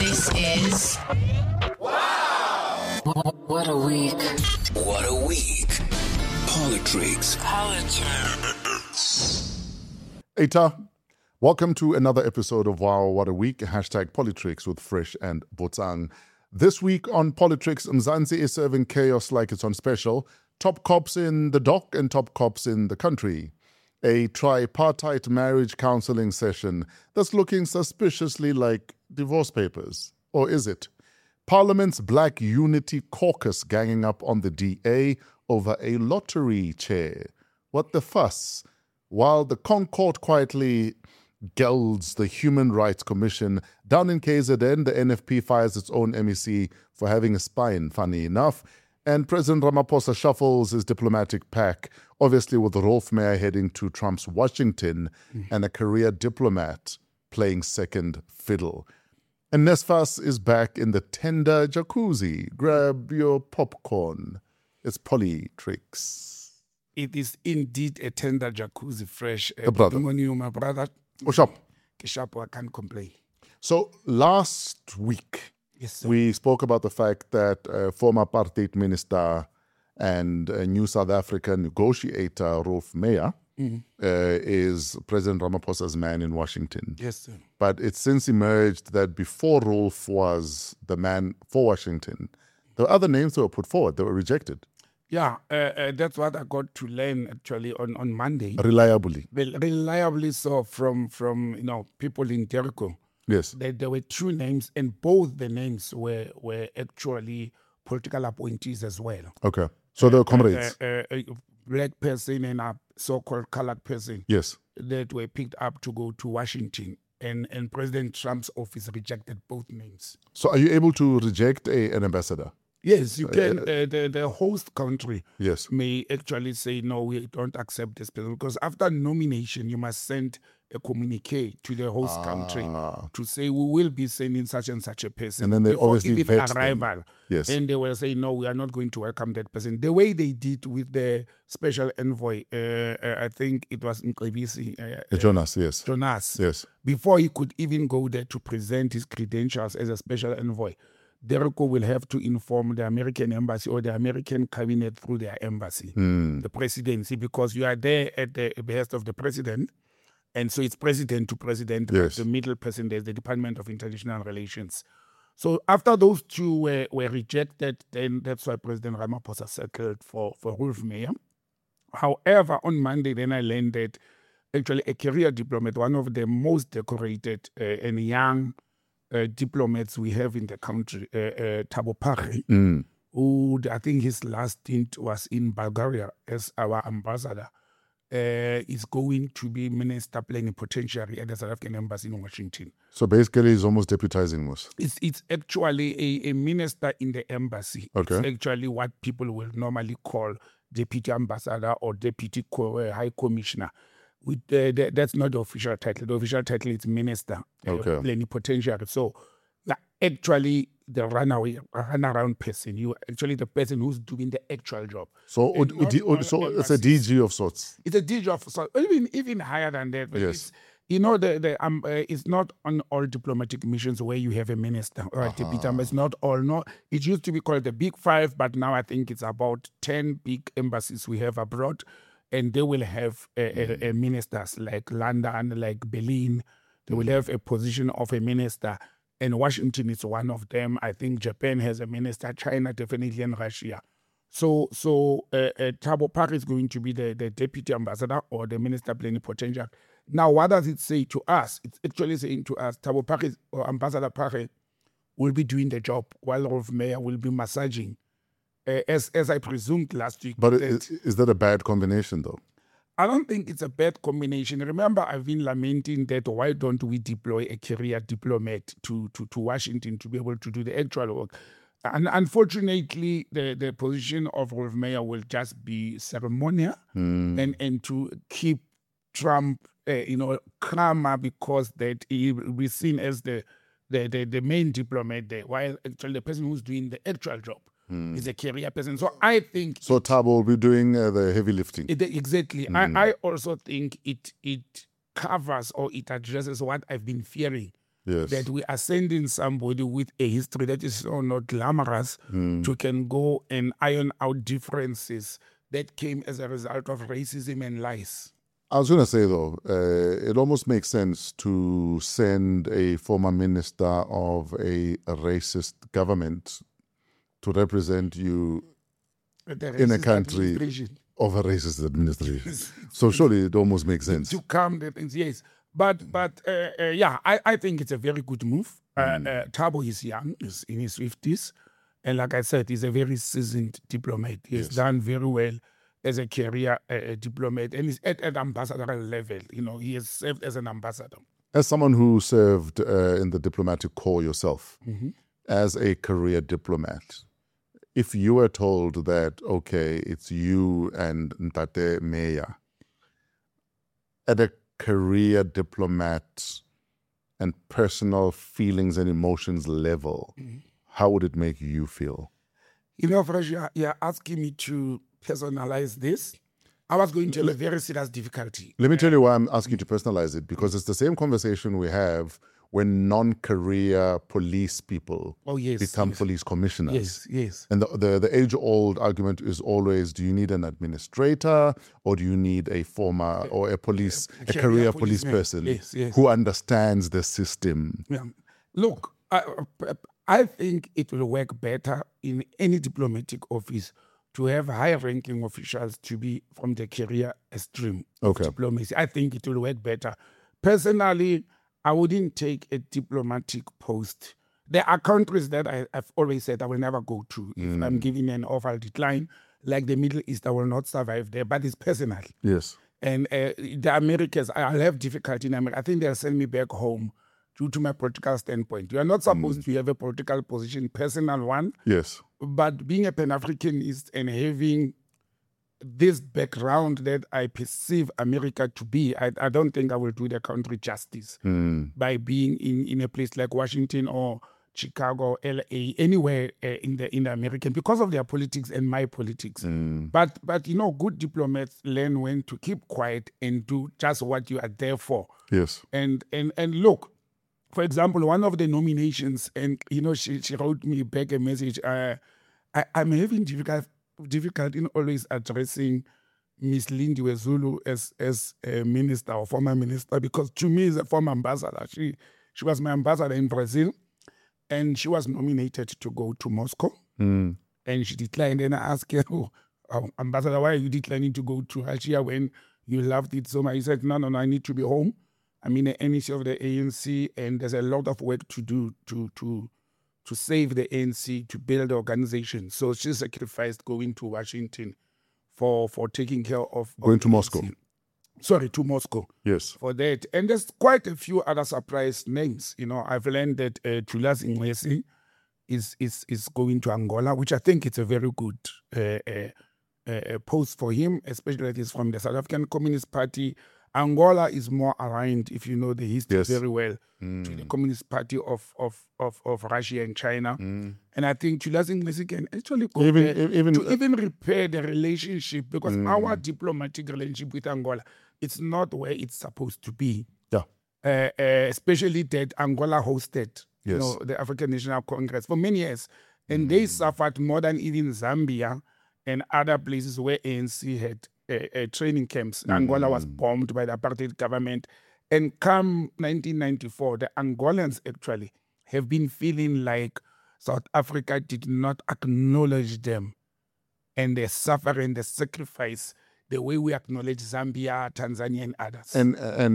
This is What a Week. What a Week. Politics. Eta, welcome to another episode of Wow, What a Week, #Politrix with Fresh and Botsang. This week on Politrix, Mzansi is serving chaos like it's on special. Top cops in the dock and top cops in the country. A tripartite marriage counseling session that's looking suspiciously like divorce papers. Or is it? Parliament's Black Unity Caucus ganging up on the DA over a lottery chair. What the fuss? While the Concord quietly gelds the Human Rights Commission, down in KZN, the NFP fires its own MEC for having a spine, funny enough. And President Ramaphosa shuffles his diplomatic pack, obviously with Rolf Meyer heading to Trump's Washington and a career diplomat playing second fiddle. And Nesfas is back in the tender jacuzzi. Grab your popcorn. It's Politrix. It is indeed a tender jacuzzi, Fresh. The brother. Good morning, my brother. What's up? Kishapo, I can't complain. So last week, Yes, sir. we spoke about the fact that former apartheid minister and new South African negotiator Rolf Meyer is President Ramaphosa's man in Washington. Yes, sir. But it's since emerged that before Rolf was the man for Washington, there were other names that were put forward. They were rejected. Yeah, that's what I got to learn actually on Monday. Reliably. Well, reliably so from people in Jericho. Yes. That there were two names, and both the names were actually political appointees as well. Okay. So they were comrades. A black person and a so-called colored person Yes. that were picked up to go to Washington. And President Trump's office rejected both names. So are you able to reject an ambassador? Yes, you can. The host country Yes. may actually say, no, we don't accept this person. Because after nomination, you must send a communique to the host country to say, we will be sending such and such a person. And then they before obviously even vet them. arrival. Yes. And they will say, no, we are not going to welcome that person. The way they did with the special envoy, I think it was Mcebisi, Jonas, yes. Jonas, Yes. before he could even go there to present his credentials as a special envoy, Jericho will have to inform the American embassy or the American cabinet through their embassy, the presidency, because you are there at the behest of the president. And so it's president to president. Yes. The middle person, there's the Department of International Relations. So after those two were rejected, then that's why President Ramaphosa settled for Rolf Meyer. However, on Monday, then I learned that actually a career diplomat, one of the most decorated and young diplomats we have in the country, Thabo Pare, who I think his last stint was in Bulgaria as our ambassador, is going to be minister plenipotentiary at the South African embassy in Washington. So basically he's almost deputizing us. It's actually a minister in the embassy. Okay. It's actually what people will normally call deputy ambassador or deputy high commissioner. With that's not the official title. The official title is minister plenipotentiary. So actually the runaround person, you actually the person who's doing the actual job. So, so it's a DG of sorts. It's a DG of sorts, even higher than that. But Yes. It's not on all diplomatic missions where you have a minister or a deputy. It's not all. No, it used to be called the Big Five, but now I think it's about 10 big embassies we have abroad. And they will have a ministers like London, like Berlin. They will have a position of a minister. And Washington is one of them. I think Japan has a minister, China definitely, and Russia. So Thabo Pare is going to be the deputy ambassador or the minister plenipotentiary. Now, what does it say to us? It's actually saying to us, Thabo Pare or Ambassador Pare will be doing the job while Rolf Meyer will be massaging. As I presumed last week. But is that a bad combination, though? I don't think it's a bad combination. Remember, I've been lamenting that why don't we deploy a career diplomat to Washington to be able to do the actual work? And unfortunately, the position of Rolf Meyer will just be ceremonial and to keep Trump, calmer because that he will be seen as the main diplomat there, while actually the person who's doing the actual job is a career person. So I think... So Thabo will be doing the heavy lifting. Exactly. I also think it covers or it addresses what I've been fearing Yes. that we are sending somebody with a history that is so not glamorous to can go and iron out differences that came as a result of racism and lies. I was going to say, though, it almost makes sense to send a former minister of a racist government to represent you The in a racist country administration. of a racist administration. So surely it almost makes sense. To calm the things, yes. But yeah, I think it's a very good move. Thabo is young, he's in his 50s. And like I said, he's a very seasoned diplomat. He's done very well as a career diplomat. And he's at ambassadorial level. You know, he has served as an ambassador. As someone who served in the diplomatic corps yourself, as a career diplomat, if you were told that, okay, it's you and Ntate Meya, at a career diplomat and personal feelings and emotions level, how would it make you feel? You know, Fresh, you're asking me to personalize this. I was going to have a very serious difficulty. Let me tell you why I'm asking you to personalize it, because it's the same conversation we have when non-career police people become police commissioners. Yes. And the age-old argument is always, do you need an administrator or do you need a former or a career police person who understands the system? Yeah. Look, I think it will work better in any diplomatic office to have high-ranking officials to be from the career stream of diplomacy. I think it will work better. Personally, I wouldn't take a diplomatic post. There are countries that I've always said I will never go to. If I'm giving an offer, I'll decline. Like the Middle East, I will not survive there, but it's personal. Yes. And the Americans, I'll have difficulty in America. I think they'll send me back home due to my political standpoint. You are not supposed to have a political position, personal one. Yes. But being a Pan-Africanist and having this background that I perceive America to be, I don't think I will do the country justice by being in a place like Washington or Chicago, LA, anywhere in the American, because of their politics and my politics. But you know, good diplomats learn when to keep quiet and do just what you are there for. Yes. And look, for example, one of the nominations, and you know, she wrote me back a message. I'm having difficult in always addressing Miss Lindiwe Zulu as a minister or former minister, because to me, is a former ambassador. She was my ambassador in Brazil, and she was nominated to go to Moscow, and she declined. And I asked her, Ambassador, why are you declining to go to Russia when you loved it so much? He said, no, I need to be home. I'm in the NEC of the ANC, and there's a lot of work to do to save the ANC, to build the organization. So she sacrificed going to Washington for taking care of going to ANC. Moscow. Sorry, to Moscow. Yes. For that. And there's quite a few other surprise names. You know, I've learned that Julius Ingwesi is going to Angola, which I think it's a very good post for him, especially that he's from the South African Communist Party. Angola is more aligned, if you know the history very well, to the Communist Party of Russia and China. And I think Julius Ingwesi can actually go even repair the relationship, because our diplomatic relationship with Angola, it's not where it's supposed to be. Yeah. Especially that Angola hosted you know, the African National Congress for many years. And they suffered more than even Zambia and other places where ANC had training camps. Angola was bombed by the apartheid government. And come 1994, the Angolans actually have been feeling like South Africa did not acknowledge them and their suffering, the sacrifice, the way we acknowledge Zambia, Tanzania, and others. And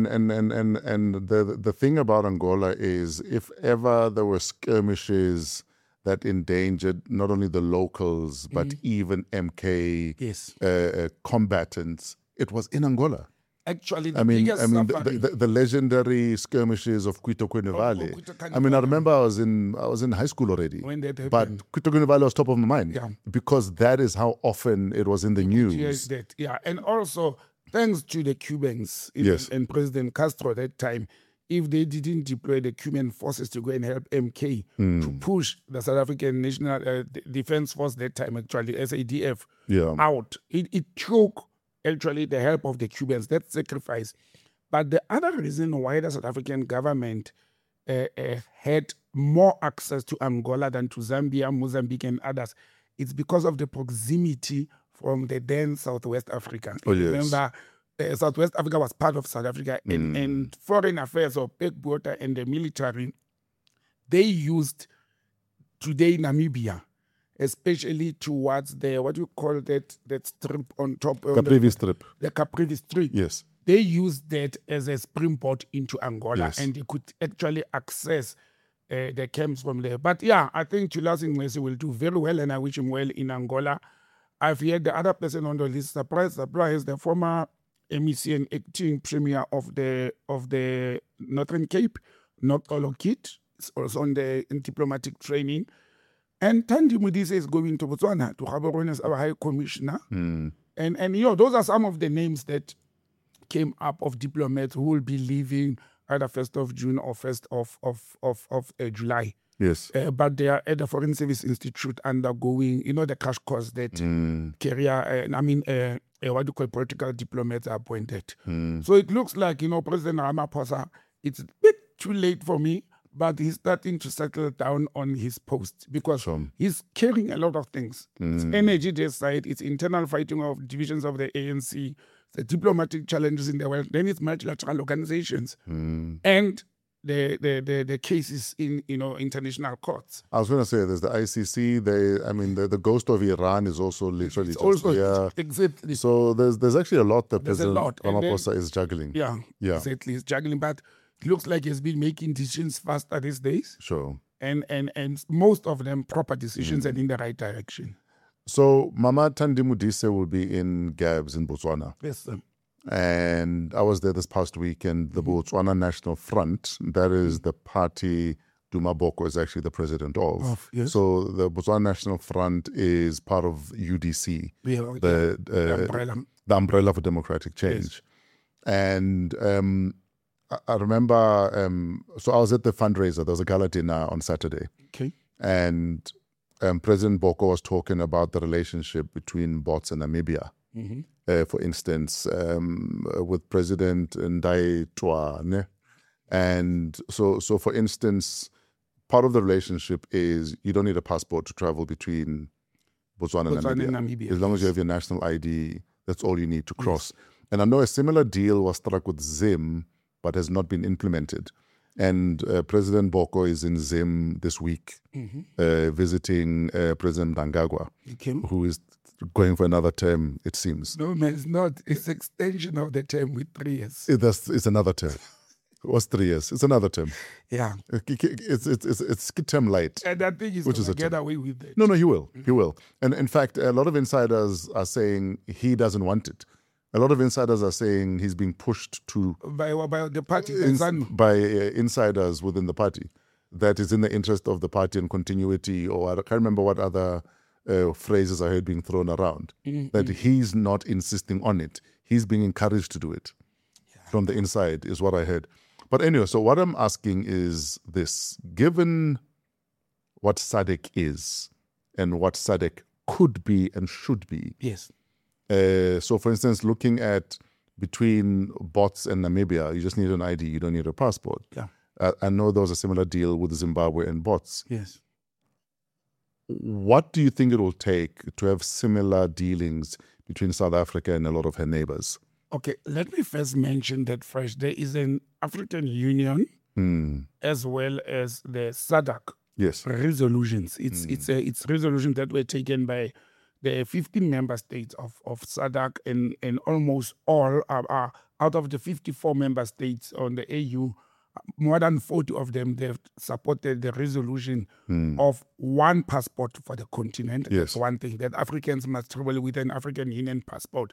the thing about Angola is, if ever there were skirmishes that endangered not only the locals, but even MK combatants, it was in Angola. Actually, the legendary skirmishes of Cuito Valley. I mean, I remember I was in high school already, when that happened. But Cuito Valley was top of my mind because that is how often it was in the news. Yes, and also thanks to the Cubans and President Castro at that time. If they didn't deploy the Cuban forces to go and help MK to push the South African National Defense Force that time, actually, SADF, out, it took actually the help of the Cubans, that sacrifice. But the other reason why the South African government had more access to Angola than to Zambia, Mozambique, and others, it's because of the proximity from the then Southwest Africa. Oh, yes. Remember, Southwest Africa was part of South Africa, and foreign affairs or Peg Botha and the military, they used today Namibia, especially towards the, what you call that strip on top of Caprivi strip. the Caprivi Strip. Yes. They used that as a springboard into Angola, Yes. and they could actually access the camps from there. But yeah, I think Julius Ngesi will do very well, and I wish him well in Angola. I've heard the other person on the list, surprise, the former MEC and acting premier of the Northern Cape, Nokolo Kid, is also in diplomatic training. And Thandi Modise is going to Botswana to Gaborone as our High Commissioner. And those are some of the names that came up of diplomats who will be leaving either 1st of June or 1st of July. Yes. But they are at the Foreign Service Institute undergoing, the crash course that what you call political diplomats are appointed. So it looks like, President Ramaphosa, it's a bit too late for me, but he's starting to settle down on his post because he's carrying a lot of things. It's energy this side, it's internal fighting of divisions of the ANC, the diplomatic challenges in the world, then it's multilateral organizations, and the cases in international courts. I was going to say there's the ICC. The ghost of Iran is also literally It's also yeah. exactly. So there's actually a lot that There's a President lot. And Ramaphosa is juggling. Yeah, exactly. He's juggling, but it looks like he's been making decisions faster these days, Sure. and most of them proper decisions and in the right direction. So Mama Thandi Modise will be in Gabs in Botswana. Yes, sir. And I was there this past week, and the Botswana National Front, that is the party Duma Boko is actually the president of. Yes. So the Botswana National Front is part of UDC, The the Umbrella for Democratic Change. Yes. And I remember, so I was at the fundraiser. There was a gala dinner on Saturday. Okay. And President Boko was talking about the relationship between Bots and Namibia. For instance, with President Ndai Twane. And so for instance, part of the relationship is you don't need a passport to travel between Botswana and Namibia. As long as you have your national ID, that's all you need to cross. Yes. And I know a similar deal was struck with Zim, but has not been implemented. And President Boko is in Zim this week, visiting President Mnangagwa, who is going for another term, it seems. No, man, it's not. It's extension of the term with 3 years. It's another term. It was 3 years. It's another term. Yeah. It's term light. And I think he's going to get away with it. No, he will. He will. And in fact, a lot of insiders are saying he doesn't want it. A lot of insiders are saying he's being pushed to... By the party. By insiders within the party. That is in the interest of the party and continuity, or I can't remember what other phrases I heard being thrown around. That he's not insisting on it. He's being encouraged to do it. From the inside is what I heard. But anyway, so what I'm asking is this. Given what SADC is and what SADC could be and should be. Yes. So for instance, looking at between Bots and Namibia, you just need an ID, you don't need a passport. Yeah. I know there was a similar deal with Zimbabwe and Bots. Yes. What do you think it will take to have similar dealings between South Africa and a lot of her neighbors? Okay, let me first mention that first. There is an African Union as well as the SADC resolutions. It's resolutions that were taken by the 15 member states of SADC, and almost all are out of the 54 member states on the AU. More than 40 of them, they've supported the resolution of one passport for the continent. Yes. That's one thing, that Africans must travel with an African Union passport.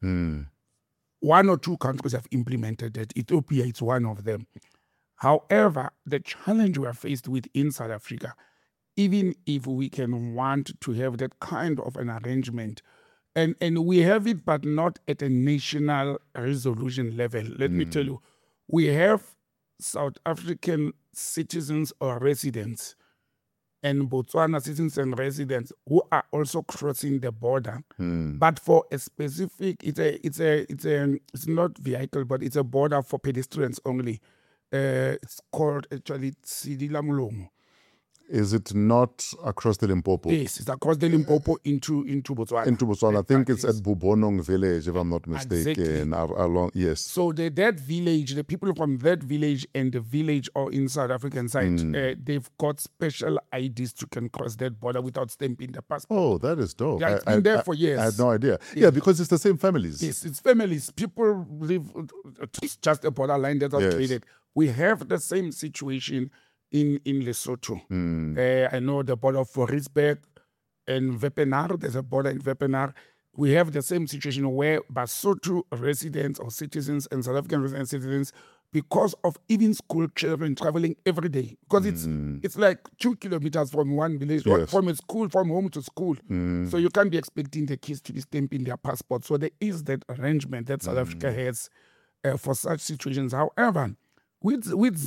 1 or 2 countries have implemented that. Ethiopia is one of them. However, the challenge we are faced with in South Africa, even if we can want to have that kind of an arrangement, and we have it, but not at a national resolution level. Let me tell you, we have South African citizens or residents and Botswana citizens and residents who are also crossing the border, but for a specific, it's not vehicle, but it's a border for pedestrians only. It's called actually Tsidila Mulomo. Is it not across the Limpopo? Yes, it's across the Limpopo into Botswana. Into Botswana. I think it's at Bubonong village, if I'm not mistaken. Exactly. Along, yes. So that village, the people from that village and the village or in South African side, they've got special IDs to can cross that border without stamping the passport. Oh, that is dope. Yeah, it's been there for years. I had no idea. Yeah, because it's the same families. Yes, it's families. People live, it's just a borderline that was Yes. created. We have the same situation in Lesotho. I know the border of Forisberg and Wepener, there's a border in Wepener. We have the same situation where Basotho residents or citizens and South African residents and citizens, because of even school children traveling every day, because it's like 2 kilometers from one village, Yes. from a school, from home to school. So you can't be expecting the kids to be stamping their passport. So there is that arrangement that South Africa has for such situations. However, with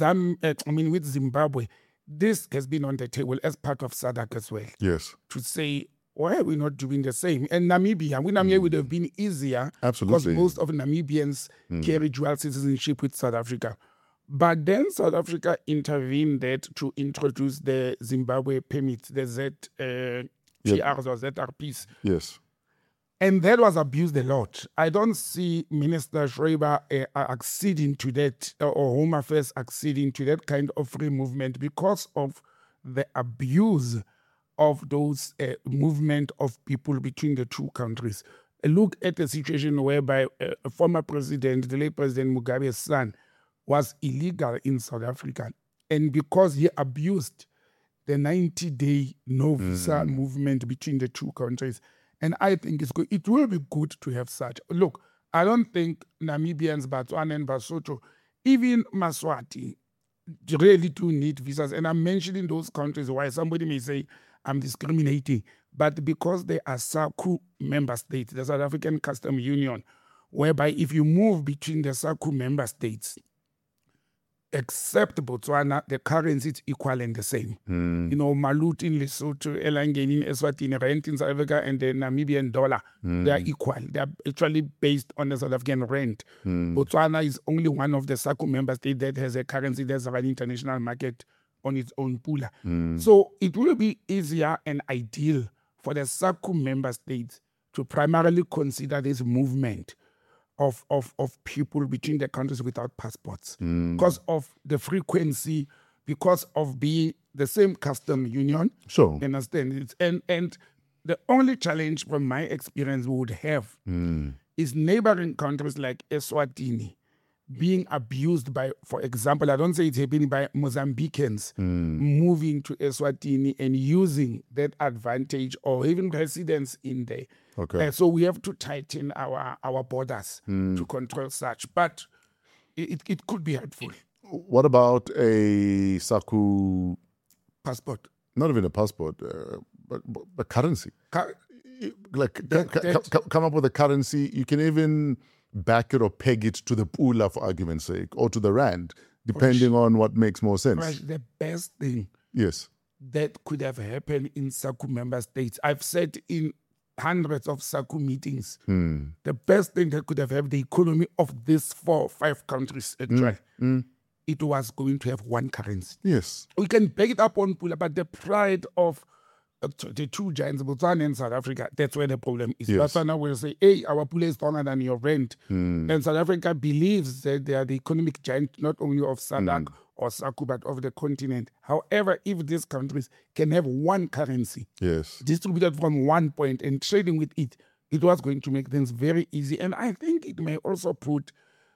Zimbabwe, this has been on the table as part of SADC as well, Yes. to say, why are we not doing the same? And Namibia would have been easier, Absolutely. because most of Namibians carry dual citizenship with South Africa. But then South Africa intervened that to introduce the Zimbabwe permit, the ZTRs or ZRPs. Yes. And that was abused a lot. I don't see Minister Schreiber acceding to that, or Home Affairs acceding to that kind of free movement because of the abuse of those movement of people between the two countries. Look at the situation whereby a former president, the late President Mugabe's son, was illegal in South Africa. And because he abused the 90-day no visa movement between the two countries. And I think it will be good to have such. Look, I don't think Namibians, Botswana and Basotho, even Maswati, really do need visas. And I'm mentioning those countries why somebody may say I'm discriminating. But because they are SACU member states, the South African Customs Union, whereby if you move between the SACU member states, except Botswana, the currency is equal and the same. You know, Malut in Lesotho, Elangeni in Eswatini, rent in South Africa, and the Namibian dollar, they are equal. They are actually based on the South African rent. Botswana is only one of the SACU member states that has a currency that's an international market on its own pooler. So it will be easier and ideal for the SACU member states to primarily consider this movement of people between the countries without passports because of the frequency, because of being the same custom union. Sure. You understand? And the only challenge from my experience we would have is neighboring countries like Eswatini being abused by, for example, I don't say it's happening by Mozambicans moving to Eswatini and using that advantage, or even residents in there. Okay. So we have to tighten our borders to control such. But it could be helpful. What about a SACU, Passport. not even a passport, but currency? Like, come up with a currency. You can even back it or peg it to the pula, for argument's sake, or to the rand, depending on what makes more sense. Right, the best thing Yes. that could have happened in SACU member states, I've said in hundreds of SACU meetings, the best thing that could have happened, the economy of these 4 or 5 countries, it was going to have one currency. Yes. We can back it up on Pula, but the pride of the two giants, Botswana and South Africa, that's where the problem is. Yes. Botswana will say, hey, our Pula is stronger than your rent. And South Africa believes that they are the economic giant, not only of SADC or SACU, but of the continent. However, if these countries can have one currency, Yes. distributed from one point and trading with it, it was going to make things very easy. And I think it may also put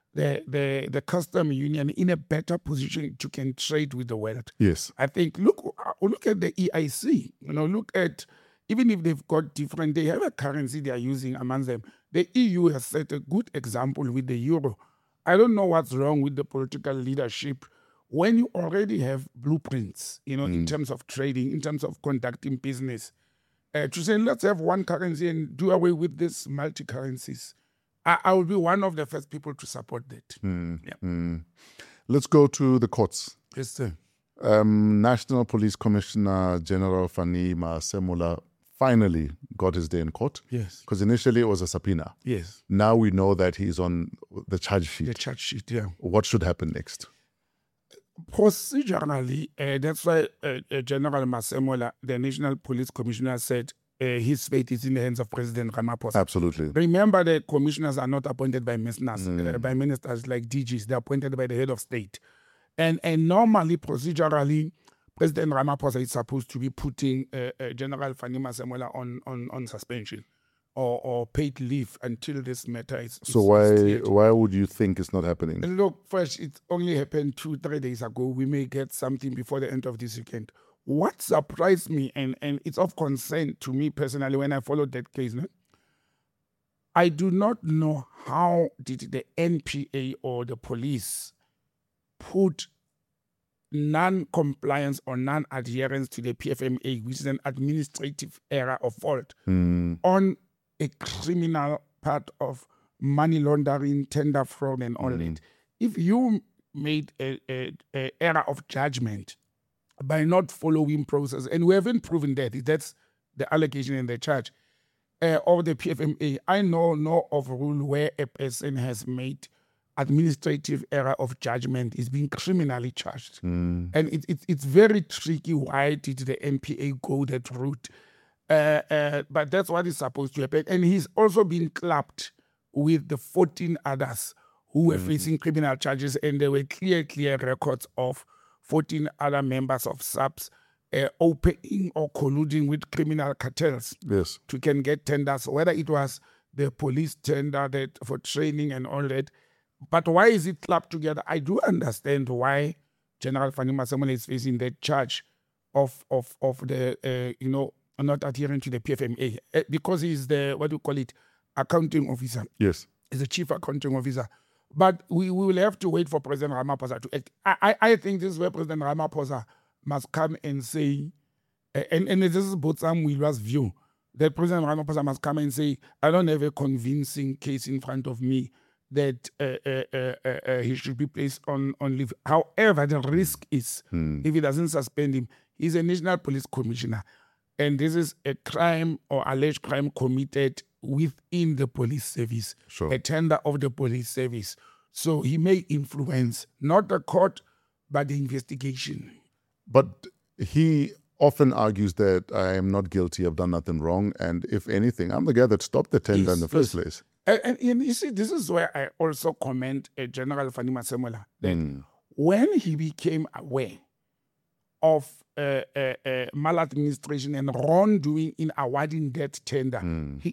the custom union in a better position to can trade with the world. Yes. I think look at the EIC. Look at, even if they've got different, they have a currency they are using among them. The EU has set a good example with the euro. I don't know what's wrong with the political leadership when you already have blueprints, in terms of trading, in terms of conducting business. To say, let's have one currency and do away with these multi-currencies. I will be one of the first people to support that. Let's go to the courts. Yes, sir. National Police Commissioner General Fani Masemola finally got his day in court. Yes. Because initially it was a subpoena. Yes. Now we know that he's on the charge sheet. The charge sheet, yeah. What should happen next? Procedurally, that's why General Masemola, the National Police Commissioner, said his fate is in the hands of President Ramaphosa. Absolutely. Remember, the commissioners are not appointed by ministers like DGs. They're appointed by the head of state. And normally, procedurally, President Ramaphosa is supposed to be putting General Fanny Masemola on suspension or paid leave until this matter is So why would you think it's not happening? And look, first, it only happened 2-3 days ago. We may get something before the end of this weekend. What surprised me, and it's of concern to me personally when I followed that case, no? I do not know how did the NPA or the police put non-compliance or non-adherence to the PFMA, which is an administrative error of fault, on a criminal part of money laundering, tender fraud, and all that. If you made a error of judgment by not following process, and we haven't proven that's the allegation in the charge, or the PFMA, I know of a rule where a person has made administrative error of judgment is being criminally charged. And it's very tricky. Why did the NPA go that route? But that's what is supposed to happen. And he's also been clapped with the 14 others who were facing criminal charges, and there were clear records of 14 other members of SAPS opening or colluding with criminal cartels to can get tenders, whether it was the police tender that for training and all that. But why is it clapped together? I do understand why General Fanny Masemola is facing that charge of the not adhering to the PFMA, because he's the, what do you call it, accounting officer. Yes. He's the chief accounting officer. But we will have to wait for President Ramaphosa to act. I think this is where President Ramaphosa must come and say, and this is Botsang Mwilwa's view, that President Ramaphosa must come and say, I don't have a convincing case in front of me that he should be placed on leave. However, the risk is, if he doesn't suspend him, he's a National Police Commissioner. And this is a crime or alleged crime committed within the police service, a tender of the police service. So he may influence not the court, but the investigation. But he often argues that I am not guilty, I've done nothing wrong, and if anything, I'm the guy that stopped the tender in the first place. And you see, this is where I also comment General Fanny Masemola, that when he became aware of maladministration and wrongdoing in awarding that tender, he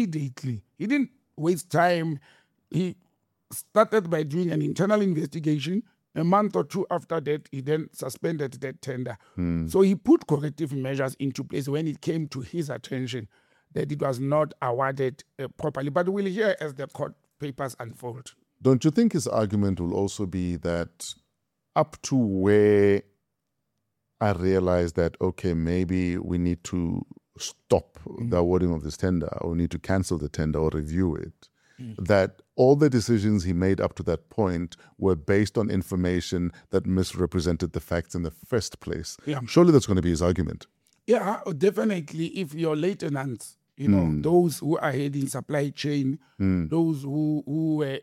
didn't waste time. He started by doing an internal investigation. A month or two after that, he then suspended that tender. So he put corrective measures into place when it came to his attention that it was not awarded properly. But we'll hear as the court papers unfold. Don't you think his argument will also be that up to where I realized that, okay, maybe we need to stop the awarding of this tender, or we need to cancel the tender or review it, that all the decisions he made up to that point were based on information that misrepresented the facts in the first place? Surely that's going to be his argument. Yeah, definitely. If your lieutenants, those who are heading supply chain, those who were,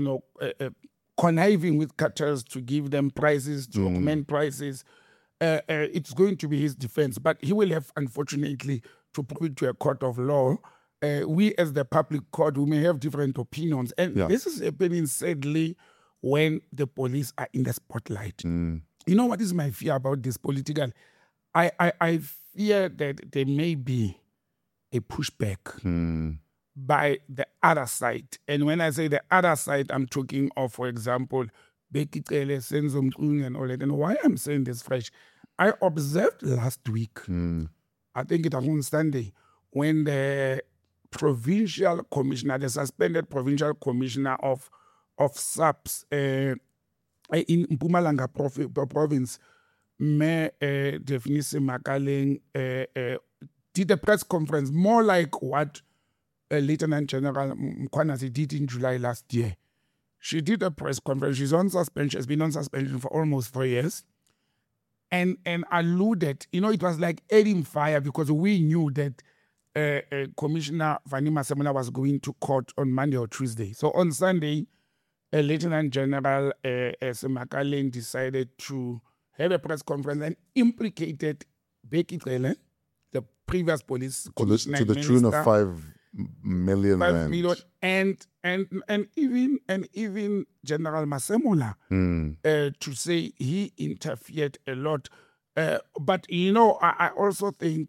conniving with cartels to give them prices, to augment prices, it's going to be his defense. But he will have, unfortunately, to prove it to a court of law. We, as the public court, we may have different opinions. And this is happening, sadly, when the police are in the spotlight. You know what is my fear about this political? I fear that there may be a pushback by the other side. And when I say the other side, I'm talking of, for example, Becky Cele, Senzo Mchunu and all that. And why I'm saying this fresh, I observed last week, I think it was on Sunday, when the provincial commissioner, the suspended provincial commissioner of SAPS in Mpumalanga province, Mayor Defnisi Makaleng, did a press conference, more like what Lieutenant General Mkhwanazi did in July last year. She did a press conference. She's on suspension. She's been on suspension for almost 4 years. And alluded, it was like adding fire, because we knew that Commissioner Fanny Masemola was going to court on Monday or Tuesday. So on Sunday, Lieutenant General Semakalen decided to have a press conference and implicated Becky Cele, the previous police commissioner, to the tune of 5 million 5 rand. million, and even General Masemola to say he interfered a lot. But I also think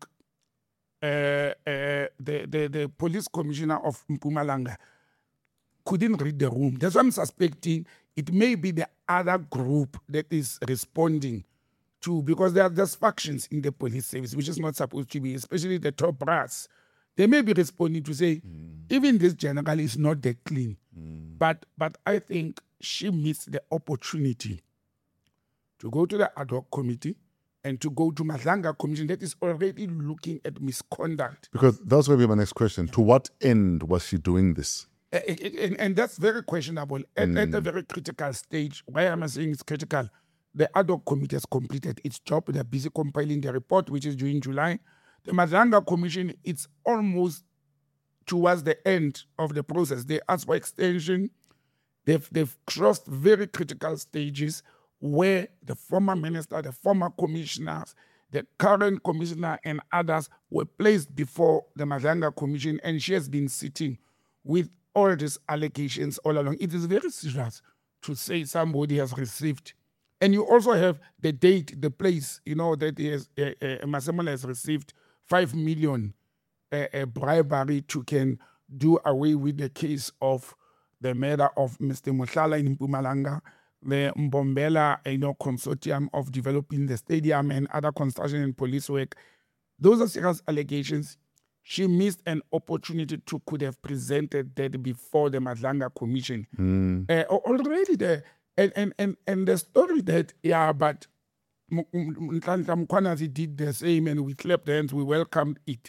the police commissioner of Mpumalanga couldn't read the room. That's why I'm suspecting it may be the other group that is responding to, because there are just factions in the police service, which is not supposed to be, especially the top brass. They may be responding to say, even this general is not that clean. But I think she missed the opportunity to go to the ad hoc committee and to go to Madlanga Commission that is already looking at misconduct. Because that's going to be my next question. To what end was she doing this? And that's very questionable at a very critical stage. Why am I saying it's critical? The ad hoc committee has completed its job. They're busy compiling the report, which is due in July. The Madlanga Commission, it's almost towards the end of the process. They asked for extension. They've crossed very critical stages where the former minister, the former commissioners, the current commissioner and others were placed before the Madlanga Commission, and she has been sitting with all these allegations all along. It is very serious to say somebody has received. And you also have the date, the place, that he has, Masemola has received 5 million bribery to can do away with the case of the murder of Mr. Mohlala in Mpumalanga, the Mbombela consortium of developing the stadium and other construction and police work. Those are serious allegations. She missed an opportunity to could have presented that before the Madlanga Commission. Already there, and the story that, but Nhlanhla Mkhwanazi did the same and we clapped hands, we welcomed it.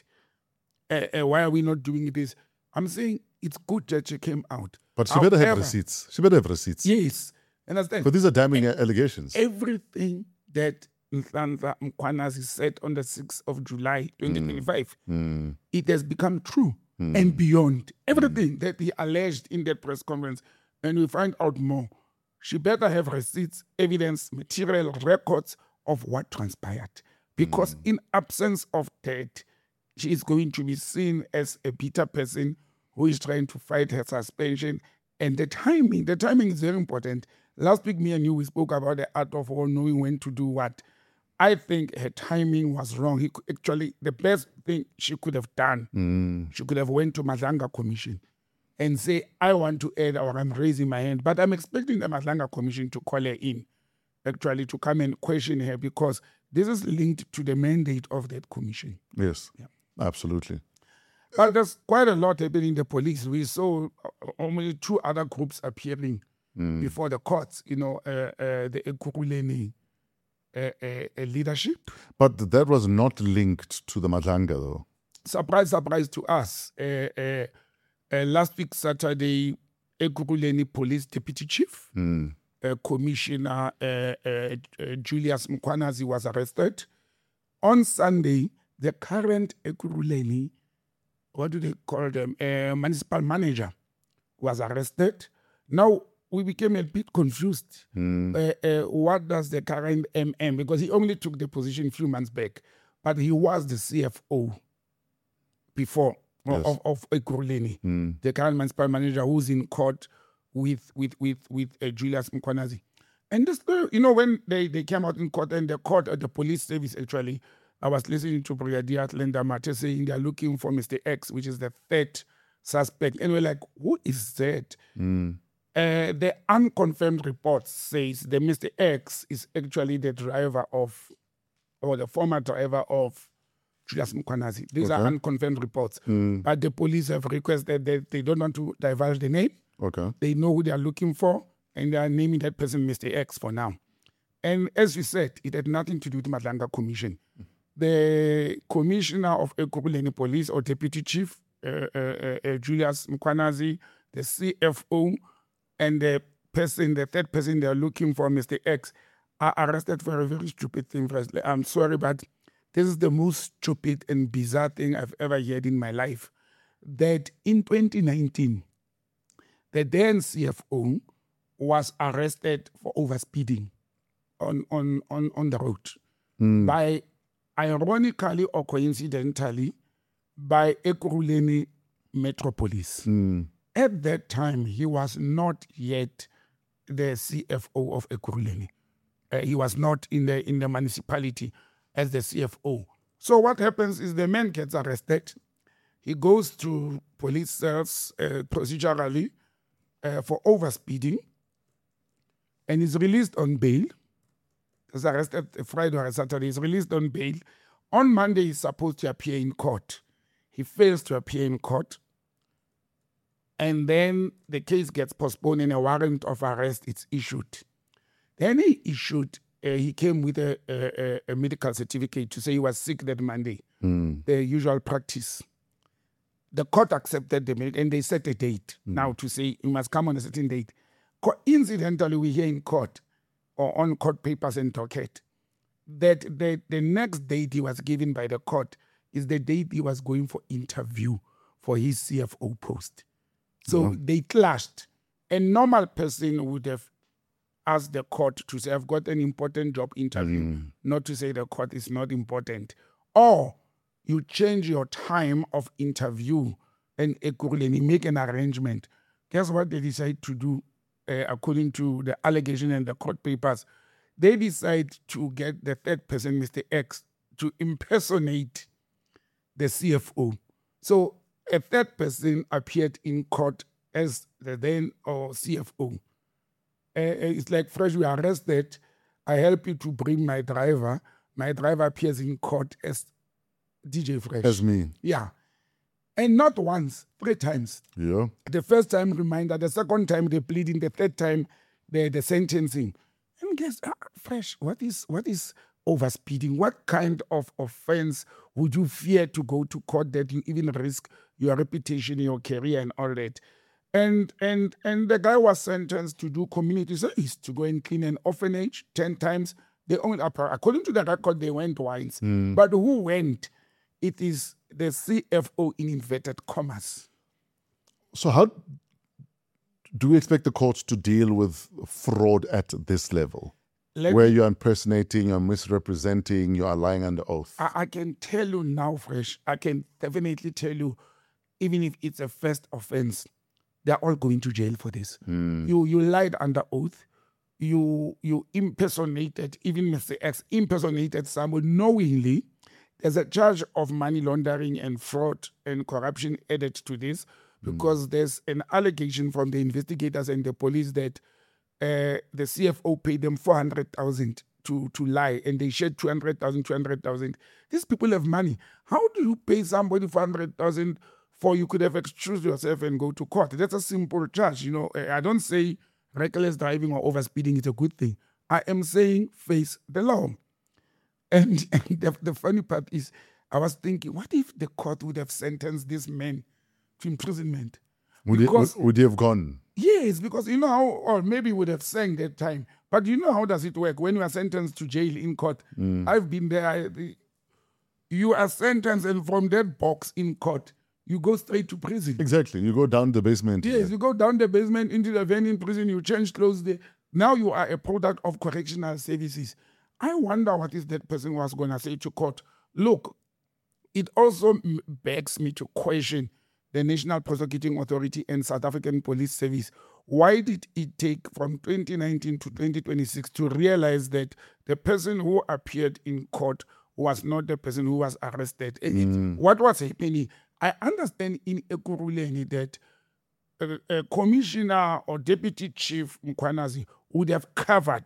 Why are we not doing this? I'm saying it's good that she came out. But she better have receipts. She better have receipts. Yes, understand. But these are damning allegations. Everything that Nhlanhla Mkhwanazi said on the 6th of July 2025, it has become true and beyond. Everything that he alleged in that press conference, and we find out more. She better have receipts, evidence, material, records of what transpired. Because in absence of that, she is going to be seen as a bitter person who is trying to fight her suspension. And the timing is very important. Last week, me and you, we spoke about the art of all knowing when to do what. I think her timing was wrong. The best thing she could have done, she could have went to Madlanga Commission and say, I want to add, or I'm raising my hand. But I'm expecting the Madlanga Commission to call her in, actually, to come and question her, because this is linked to the mandate of that commission. Yes, absolutely. But there's quite a lot happening in the police. We saw only 2 other groups appearing before the courts, the Ekurhuleni leadership. But that was not linked to the Madlanga, though. Surprise to us. Last week, Saturday, Ekurhuleni Police Deputy Chief, Commissioner Julius Mkhwanazi was arrested. On Sunday, the current Ekurhuleni, what do they call them, municipal manager, was arrested. Now, we became a bit confused. What does the current MM, because he only took the position a few months back, but he was the CFO before of Ekurhuleni, the current municipal manager who's in court with Julius Mkhwanazi. And this, when they came out in court, and the police service actually, I was listening to Brigadier Linda Mate saying they're looking for Mr. X, which is the 3rd suspect. And we're like, who is that? The unconfirmed report says that Mr. X is actually the driver of, or the former driver of Julius Mkhwanazi. These are unconfirmed reports. But the police have requested that they don't want to divulge the name. Okay. They know who they are looking for, and they are naming that person Mr. X for now. And as you said, it had nothing to do with the Madlanga Commission. The commissioner of Ekurhuleni Police, or deputy chief, Julius Mkhwanazi, the CFO, and the 3rd person they are looking for, Mr. X, are arrested for a very stupid thing. Firstly, I'm sorry, but this is the most stupid and bizarre thing I've ever heard in my life. That in 2019, the then CFO was arrested for overspeeding on the road by, ironically or coincidentally, by Ekurhuleni Metropolis. At that time, he was not yet the CFO of Ekurhuleni. He was not in the municipality as the CFO. So what happens is the man gets arrested. He goes to police cells procedurally for overspeeding, and is released on bail. He was arrested Friday or Saturday. He's released on bail. On Monday, he's supposed to appear in court. He fails to appear in court. And then the case gets postponed and a warrant of arrest is issued. Then he came with a medical certificate to say he was sick that Monday, the usual practice. The court accepted the medical, and they set a date now to say you must come on a certain date. Coincidentally, we hear in court or on court papers and docket that the next date he was given by the court is the date he was going for interview for his CFO post. So they clashed. A normal person would have asked the court to say, I've got an important job interview, not to say the court is not important. Or you change your time of interview and Ekurhuleni make an arrangement. Guess what they decide to do according to the allegation and the court papers? They decide to get the third person, Mr. X, to impersonate the CFO. So a third person appeared in court as the then or CFO. It's like, Fresh, we are arrested. I help you to bring my driver. My driver appears in court as DJ Fresh. As me. Yeah. And not once, 3 times. Yeah. The first time, reminder. The second time, the pleading. The third time, the sentencing. And guess, Fresh, what is overspeeding? What kind of offense would you fear to go to court that you even risk your reputation, your career, and all that? And the guy was sentenced to do community service, to go and clean an orphanage 10 times. They only, according to the record, they went once. But who went? It is the CFO in inverted commas. So how do we expect the courts to deal with fraud at this level? Where you're impersonating, you're misrepresenting, you are lying under oath? I can tell you now, Fresh, I can definitely tell you, even if it's a first offense, they're all going to jail for this. You lied under oath. You impersonated, even Mr. X impersonated someone knowingly. There's a charge of money laundering and fraud and corruption added to this because there's an allegation from the investigators and the police that the CFO paid them 400,000 to lie, and they shared 200,000. These people have money. How do you pay somebody 400,000 for you could have excused yourself and go to court? That's a simple charge. You know, I don't say reckless driving or overspeeding is a good thing. I am saying face the law. And the funny part is, I was thinking, what if the court would have sentenced this man to imprisonment? Would he have gone? Yes, because you know how, or maybe would have sang that time. But you know how does it work? When you are sentenced to jail in court, I've been there. You are sentenced, and from that box in court, you go straight to prison. Exactly. You go down the basement. Yes, you go down the basement into the van in prison, you change clothes there. Now you are a product of correctional services. I wonder what is that person was going to say to court. Look, it also begs me to question the National Prosecuting Authority and South African Police Service. Why did it take from 2019 to 2026 to realize that the person who appeared in court was not the person who was arrested? What was happening? I understand in Ekurhuleni that a commissioner or deputy chief Mkhwanazi would have covered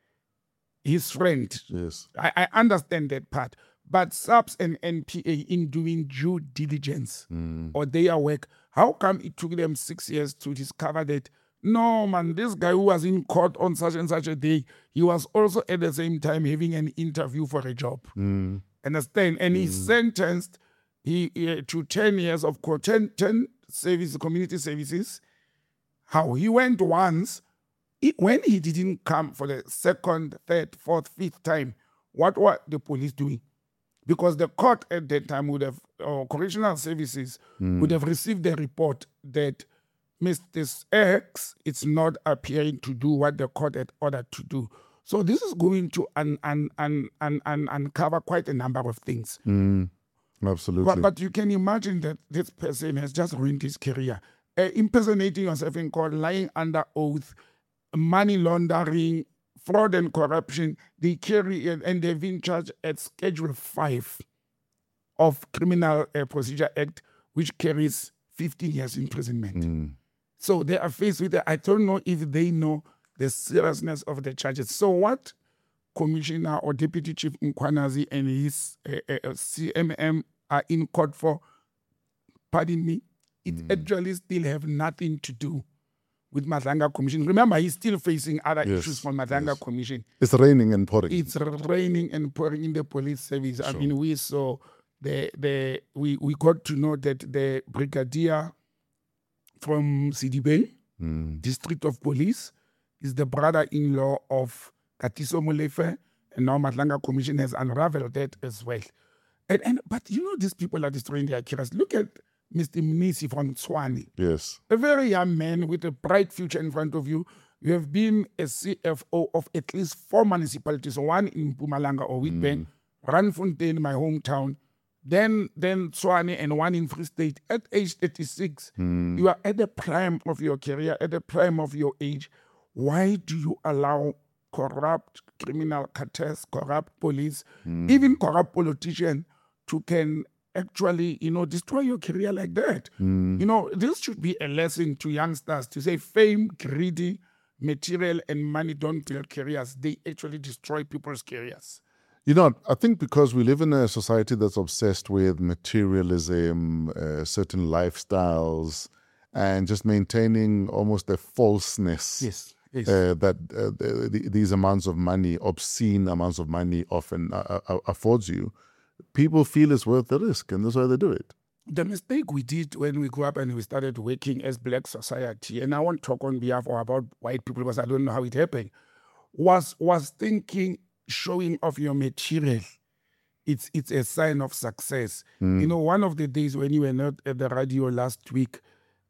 his friend. Yes. I understand that part. But SAPS and NPA, in doing due diligence or their work, how come it took them 6 years to discover that, no, man, this guy who was in court on such and such a day, he was also at the same time having an interview for a job. Understand? And he's sentenced to 10 years of court, 10 service, community services. How? He went once. When he didn't come for the second, third, fourth, fifth time, what were the police doing? Because the court at that time would have, or correctional services would have received the report that Mr. X is not appearing to do what the court had ordered to do. So this is going to uncover quite a number of things. Absolutely. But you can imagine that this person has just ruined his career. Impersonating yourself in court, lying under oath, money laundering, fraud and corruption. They carry it, and they've been charged at Schedule 5 of Criminal Procedure Act, which carries 15 years imprisonment. So they are faced with it. I don't know if they know the seriousness of the charges. So what Commissioner or Deputy Chief Mkhwanazi and his CMM are in court for, pardon me, it actually still have nothing to do with Madlanga Commission. Remember, he's still facing other issues from Madlanga Commission. It's raining and pouring. It's raining and pouring in the police service. I mean, we saw we got to know that the brigadier from Sidibeng, District of Police, is the brother-in-law of Katiso Molefe, and now Madlanga Commission has unraveled that as well. But you know, these people are destroying their careers. Look at Mr. Mnisi from Tshwane. Yes. A very young man with a bright future in front of you. You have been a CFO of at least 4 municipalities, one in Mpumalanga or Witbank, Randfontein, my hometown, then Tshwane, and one in Free State. At age 36, you are at the prime of your career, at the prime of your age. Why do you allow corrupt criminal cartels, corrupt police, even corrupt politicians to can actually, destroy your career like that? This should be a lesson to youngsters to say fame, greedy, material and money don't build careers. They actually destroy people's careers. I think because we live in a society that's obsessed with materialism, certain lifestyles, and just maintaining almost a falseness. Yes. That these amounts of money, obscene amounts of money, often affords you, people feel it's worth the risk, and that's why they do it. The mistake we did when we grew up and we started working as Black society, and I won't talk on behalf or about white people because I don't know how it happened, was thinking showing off your material, it's a sign of success. One of the days when you were not at the radio last week,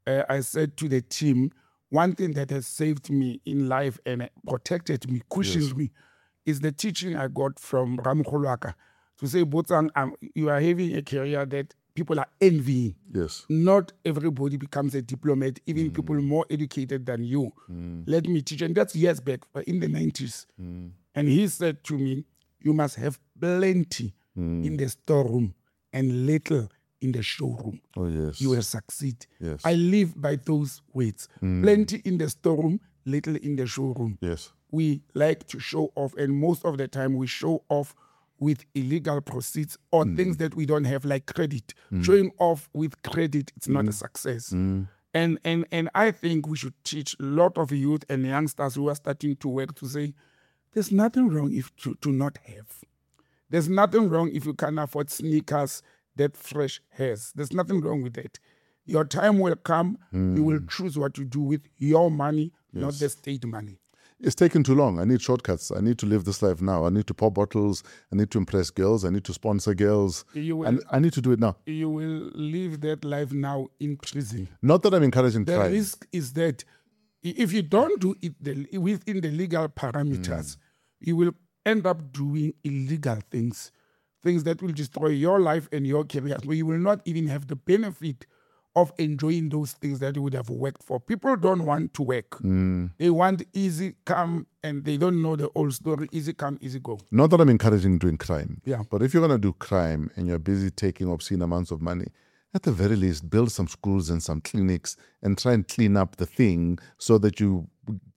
I said to the team, one thing that has saved me in life and protected me, cushioned me, is the teaching I got from Ramkholwaka. To say, Botsang, you are having a career that people are envying. Yes. Not everybody becomes a diplomat, even people more educated than you. Let me teach. And that's years back, in the 90s. And he said to me, you must have plenty in the storeroom and little in the showroom. Oh, yes. You will succeed. Yes. I live by those words. Plenty in the storeroom, little in the showroom. Yes. We like to show off, and most of the time we show off with illegal proceeds or things that we don't have, like credit. Showing off with credit, it's not a success. And I think we should teach a lot of youth and youngsters who are starting to work to say, there's nothing wrong if to not have. There's nothing wrong if you can afford sneakers that Fresh has. There's nothing wrong with that. Your time will come. You will choose what to do with your money, not the state money. It's taken too long. I need shortcuts. I need to live this life now. I need to pop bottles. I need to impress girls. I need to sponsor girls. And I need to do it now. You will live that life now in prison. Not that I'm encouraging The crime. risk is that if you don't do it within the legal parameters, you will end up doing illegal things that will destroy your life and your career, where you will not even have the benefit of enjoying those things that you would have worked for. People don't want to work. They want easy come, and they don't know the old story, easy come, easy go. Not that I'm encouraging doing crime. Yeah. But if you're going to do crime and you're busy taking obscene amounts of money, at the very least, build some schools and some clinics and try and clean up the thing so that you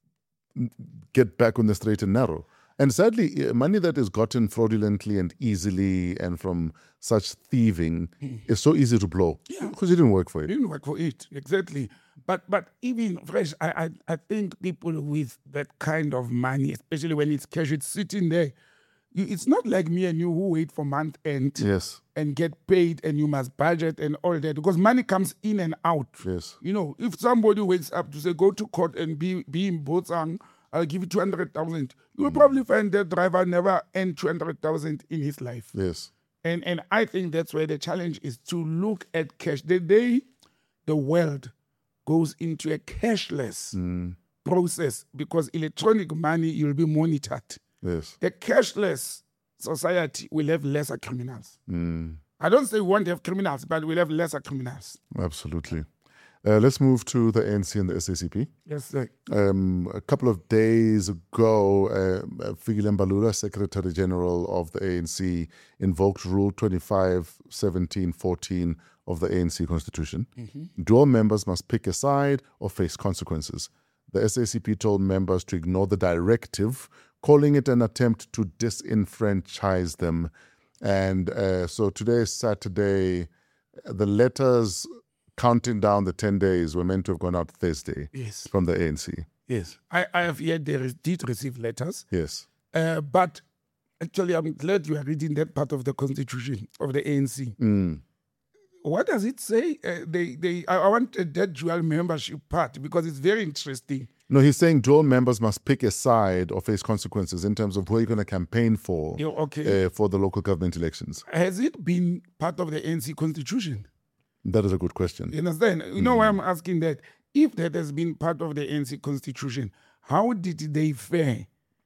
get back on the straight and narrow. And sadly, money that is gotten fraudulently and easily and from such thieving is so easy to blow. Yeah. Because you didn't work for it. You didn't work for it, exactly. But even Fresh, I think people with that kind of money, especially when it's cash, it's sitting there. It's not like me and you who wait for month end Yes. and get paid, and you must budget and all that, because money comes in and out. Yes. If somebody wakes up to say, go to court and be in Botsang, I'll give you 200,000. You will probably find that driver never earned 200,000 in his life. Yes. And I think that's where the challenge is, to look at cash. The day the world goes into a cashless process, because electronic money, you'll be monitored. Yes. A cashless society will have lesser criminals. I don't say we won't have criminals, but we'll have lesser criminals. Absolutely. Let's move to the ANC and the SACP. Yes, sir. A couple of days ago, Fikile Mbalula, Secretary General of the ANC, invoked Rule 25(17)(14) of the ANC Constitution. Dual members must pick a side or face consequences. The SACP told members to ignore the directive, calling it an attempt to disenfranchise them. And so today is Saturday. The letters counting down the 10 days were meant to have gone out Thursday Yes. from the ANC. Yes. I have yet did receive letters. Yes. But actually, I'm glad you are reading that part of the constitution of the ANC. What does it say? I want that dual membership part, because it's very interesting. No, he's saying dual members must pick a side or face consequences in terms of who you're going to campaign for for the local government elections. Has it been part of the ANC constitution? That is a good question. You understand? You know why I'm asking that? If that has been part of the ANC constitution, how did they fare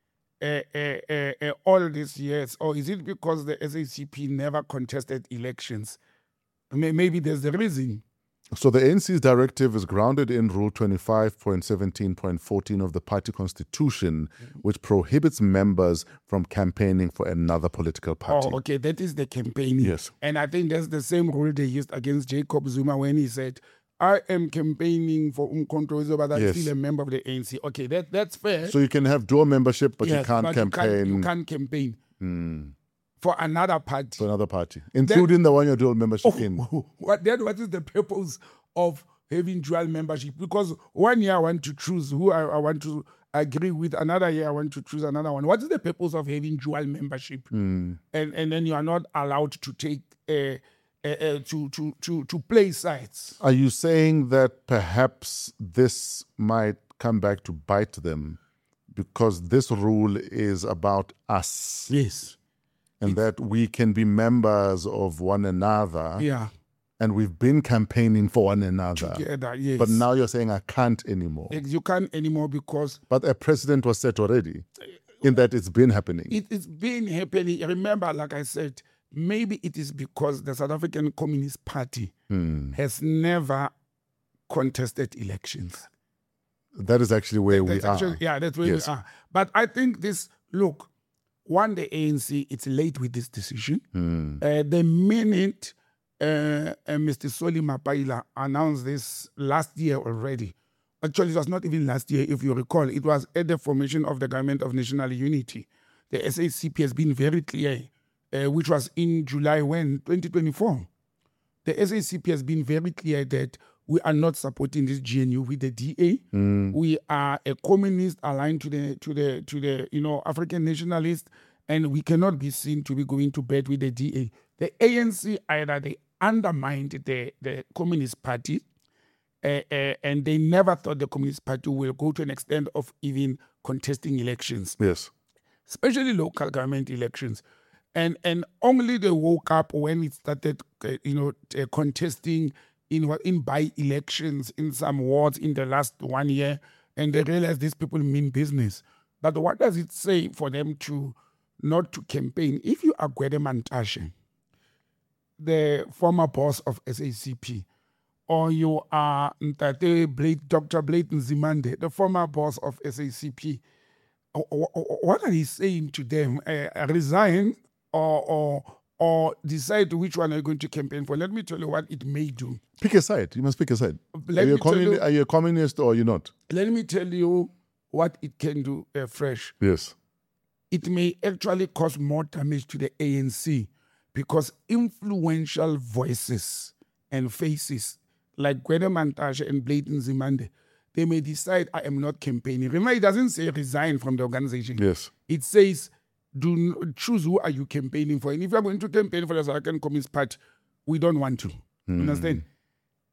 all these years? Or is it because the SACP never contested elections? Maybe there's a reason. So the ANC's directive is grounded in Rule 25.17.14 of the party constitution, which prohibits members from campaigning for another political party. Oh, okay, that is the campaigning. Yes. And I think that's the same rule they used against Jacob Zuma when he said, I am campaigning for Umkhonto, but I'm Yes. still a member of the ANC. Okay, that's fair. So you can have dual membership, but Yes, you can't campaign You can't campaign for another party. for another party, including the one you're dual membership in. What is the purpose of having dual membership? Because 1 year I want to choose who I want to agree with, another year I want to choose another one. What is the purpose of having dual membership? And then you are not allowed to take to play sides. Are you saying that perhaps this might come back to bite them because this rule is about us? Yes. And that we can be members of one another. Yeah. And we've been campaigning for one another. Together, yes. But now you're saying I can't anymore. You can't anymore because But a precedent was set already in that it's been happening. it's been happening. Remember, like I said, maybe it is because the South African Communist Party has never contested elections. That is actually where we are. Yeah, that's where Yes. we are. But I think this, look, the ANC, it's late with this decision. The minute Mr. Solly Mapaila announced this last year already, actually it was not even last year, if you recall, it was at the formation of the Government of National Unity. The SACP has been very clear, which was in July 2024. The SACP has been very clear that we are not supporting this GNU with the DA. We are a communist aligned to the African nationalists, and we cannot be seen to be going to bed with the DA. The ANC either they undermined the Communist Party, and they never thought the Communist Party will go to an extent of even contesting elections, Yes. especially local government elections. And only they woke up when it started, contesting in by-elections in some wards in the last 1 year, and they realized these people mean business. But what does it say for them to not to campaign? If you are Gwede Mantashe, the former boss of SACP, or you are Dr. Blade Nzimande, the former boss of SACP, what are you saying to them? Resign or decide which one are you going to campaign for? Let me tell you what it may do. Pick a side. You must pick a side. Are you a communist or are you not? Let me tell you what it can do, Fresh. Yes. It may actually cause more damage to the ANC because influential voices and faces like Gwede Mantashe and Blade Nzimande, they may decide, I am not campaigning. Remember, it doesn't say resign from the organization. Yes. It says, choose who are you campaigning for. And if you're going to campaign for the South African Communist Party, we don't want to. Understand?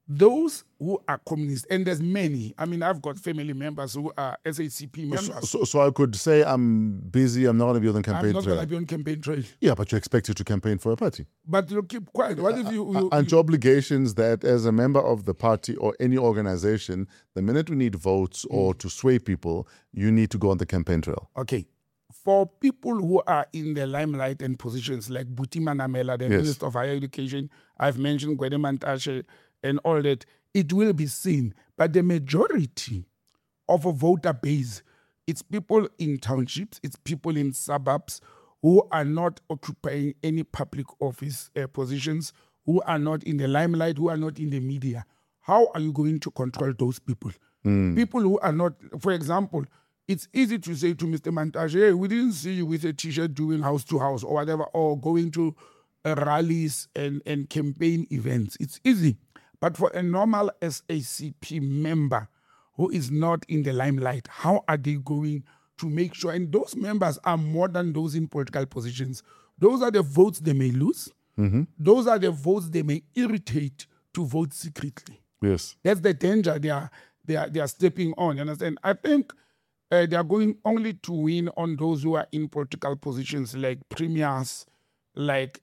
those who are communists, and there's many. I mean, I've got family members who are SACP members. So I could say I'm busy, I'm not going to be on the campaign I'm not trail. going to be on campaign trail. Yeah, but you're expected to campaign for a party. But you keep quiet. What if you Aren't your obligations that as a member of the party or any organization, the minute we need votes or to sway people, you need to go on the campaign trail? Okay. For people who are in the limelight and positions like Buti Manamela, the Yes. Minister of Higher Education, I've mentioned Gwede Mantashe and all that, it will be seen. But the majority of a voter base, it's people in townships, it's people in suburbs who are not occupying any public office positions, who are not in the limelight, who are not in the media. How are you going to control those people? People who are not, for example, it's easy to say to Mr. Mantashe, hey, we didn't see you with a T-shirt doing house to house or whatever, or going to rallies and campaign events. It's easy. But for a normal SACP member who is not in the limelight, how are they going to make sure? And those members are more than those in political positions. Those are the votes they may lose. Those are the votes they may irritate to vote secretly. Yes. That's the danger they are stepping on. You understand? I think they are going only to win on those who are in political positions like premiers, like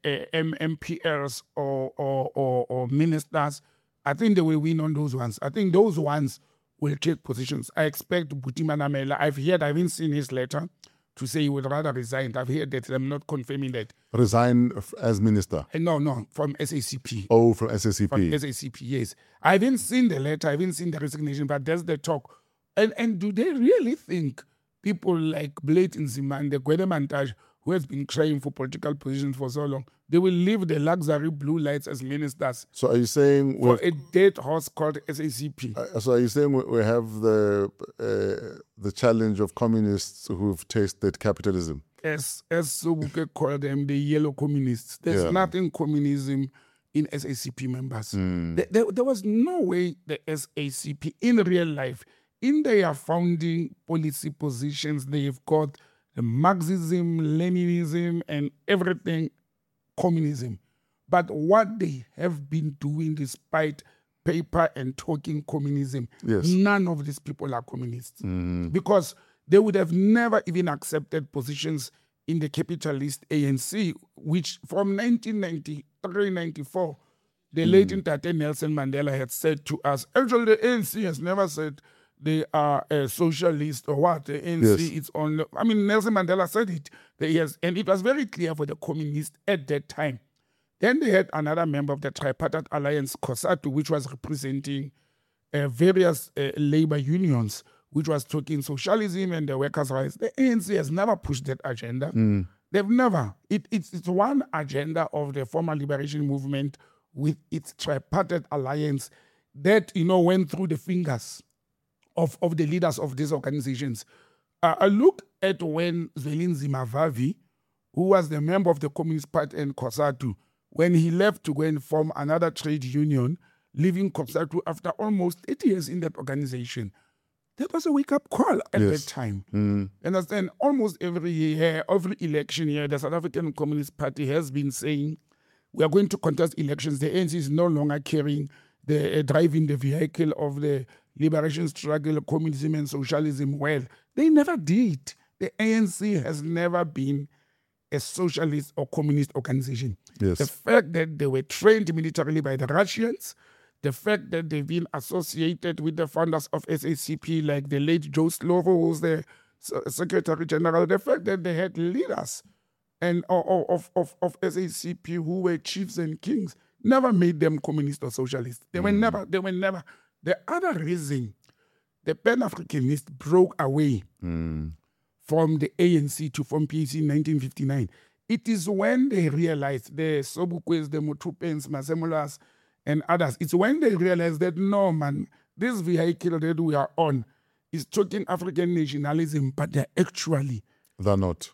MPLs or ministers. I think they will win on those ones. I think those ones will take positions. I expect Buti Manamela, I haven't seen his letter to say he would rather resign. I've heard that. I'm not confirming that. Resign as minister? No, from SACP. Oh, from SACP. From SACP, yes. I haven't seen the letter, I haven't seen the resignation, but there's the talk. And do they really think people like Blade Nzima and the Gwede Mantashe, who has been crying for political positions for so long, they will leave the luxury blue lights as ministers So are you saying for a dead horse called SACP? So are you saying we have the challenge of communists who've tasted capitalism? As Sobuke called them, the yellow communists. There's Yeah. nothing communism in SACP members. There was no way the SACP in real life, in their founding policy positions, they've got the Marxism, Leninism, and everything communism. But what they have been doing despite paper and talking communism, Yes. none of these people are communists. Because they would have never even accepted positions in the capitalist ANC, which from 1993-94, the late Ntate Nelson Mandela had said to us, actually the ANC has never said they are a socialist or what. The ANC, Yes. it's on. I mean, Nelson Mandela said it. And it was very clear for the communists at that time. Then they had another member of the Tripartite Alliance, COSATU, which was representing various labor unions, which was talking socialism and the workers' rights. The ANC has never pushed that agenda. They've never. It's one agenda of the former liberation movement with its Tripartite Alliance that, went through the fingers of the leaders of these organizations. I look at when Zwelinzima Vavi, who was the member of the Communist Party and COSATU, when he left to go and form another trade union, leaving COSATU after almost 8 years in that organization. That was a wake-up call at Yes. that time. Understand? Almost every year, every election year, the South African Communist Party has been saying, we are going to contest elections. The ANC is no longer carrying driving the vehicle of the liberation struggle, communism and socialism well. They never did. The ANC has never been a socialist or communist organization. Yes. The fact that they were trained militarily by the Russians, the fact that they've been associated with the founders of SACP, like the late Joe Slovo, who was the Secretary General, the fact that they had leaders and of SACP who were chiefs and kings, never made them communist or socialist. They were never. The other reason the Pan-Africanists broke away from the ANC to form PAC in 1959, it is when they realized, the Sobukwes, the Motupens, Masemolas, and others, it's when they realized that, no, man, this vehicle that we are on is talking African nationalism, but they're not.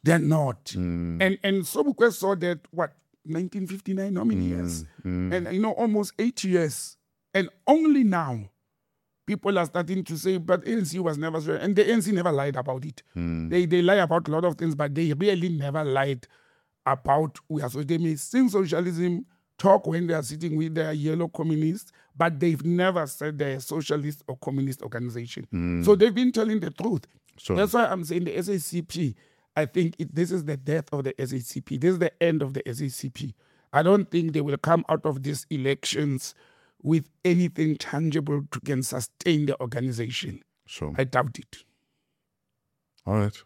And Sobukwe saw that, 1959, how many years? And, almost 8 years. And only now, people are starting to say, but ANC was never sure. And the ANC never lied about it. They lie about a lot of things, but they really never lied about, they may sing socialism, talk when they are sitting with their yellow communists, but they've never said they're a socialist or communist organization. So they've been telling the truth. Sure. That's why I'm saying the SACP, I think this is the death of the SACP. This is the end of the SACP. I don't think they will come out of these elections with anything tangible to can sustain the organization. Sure. I doubt it. All right.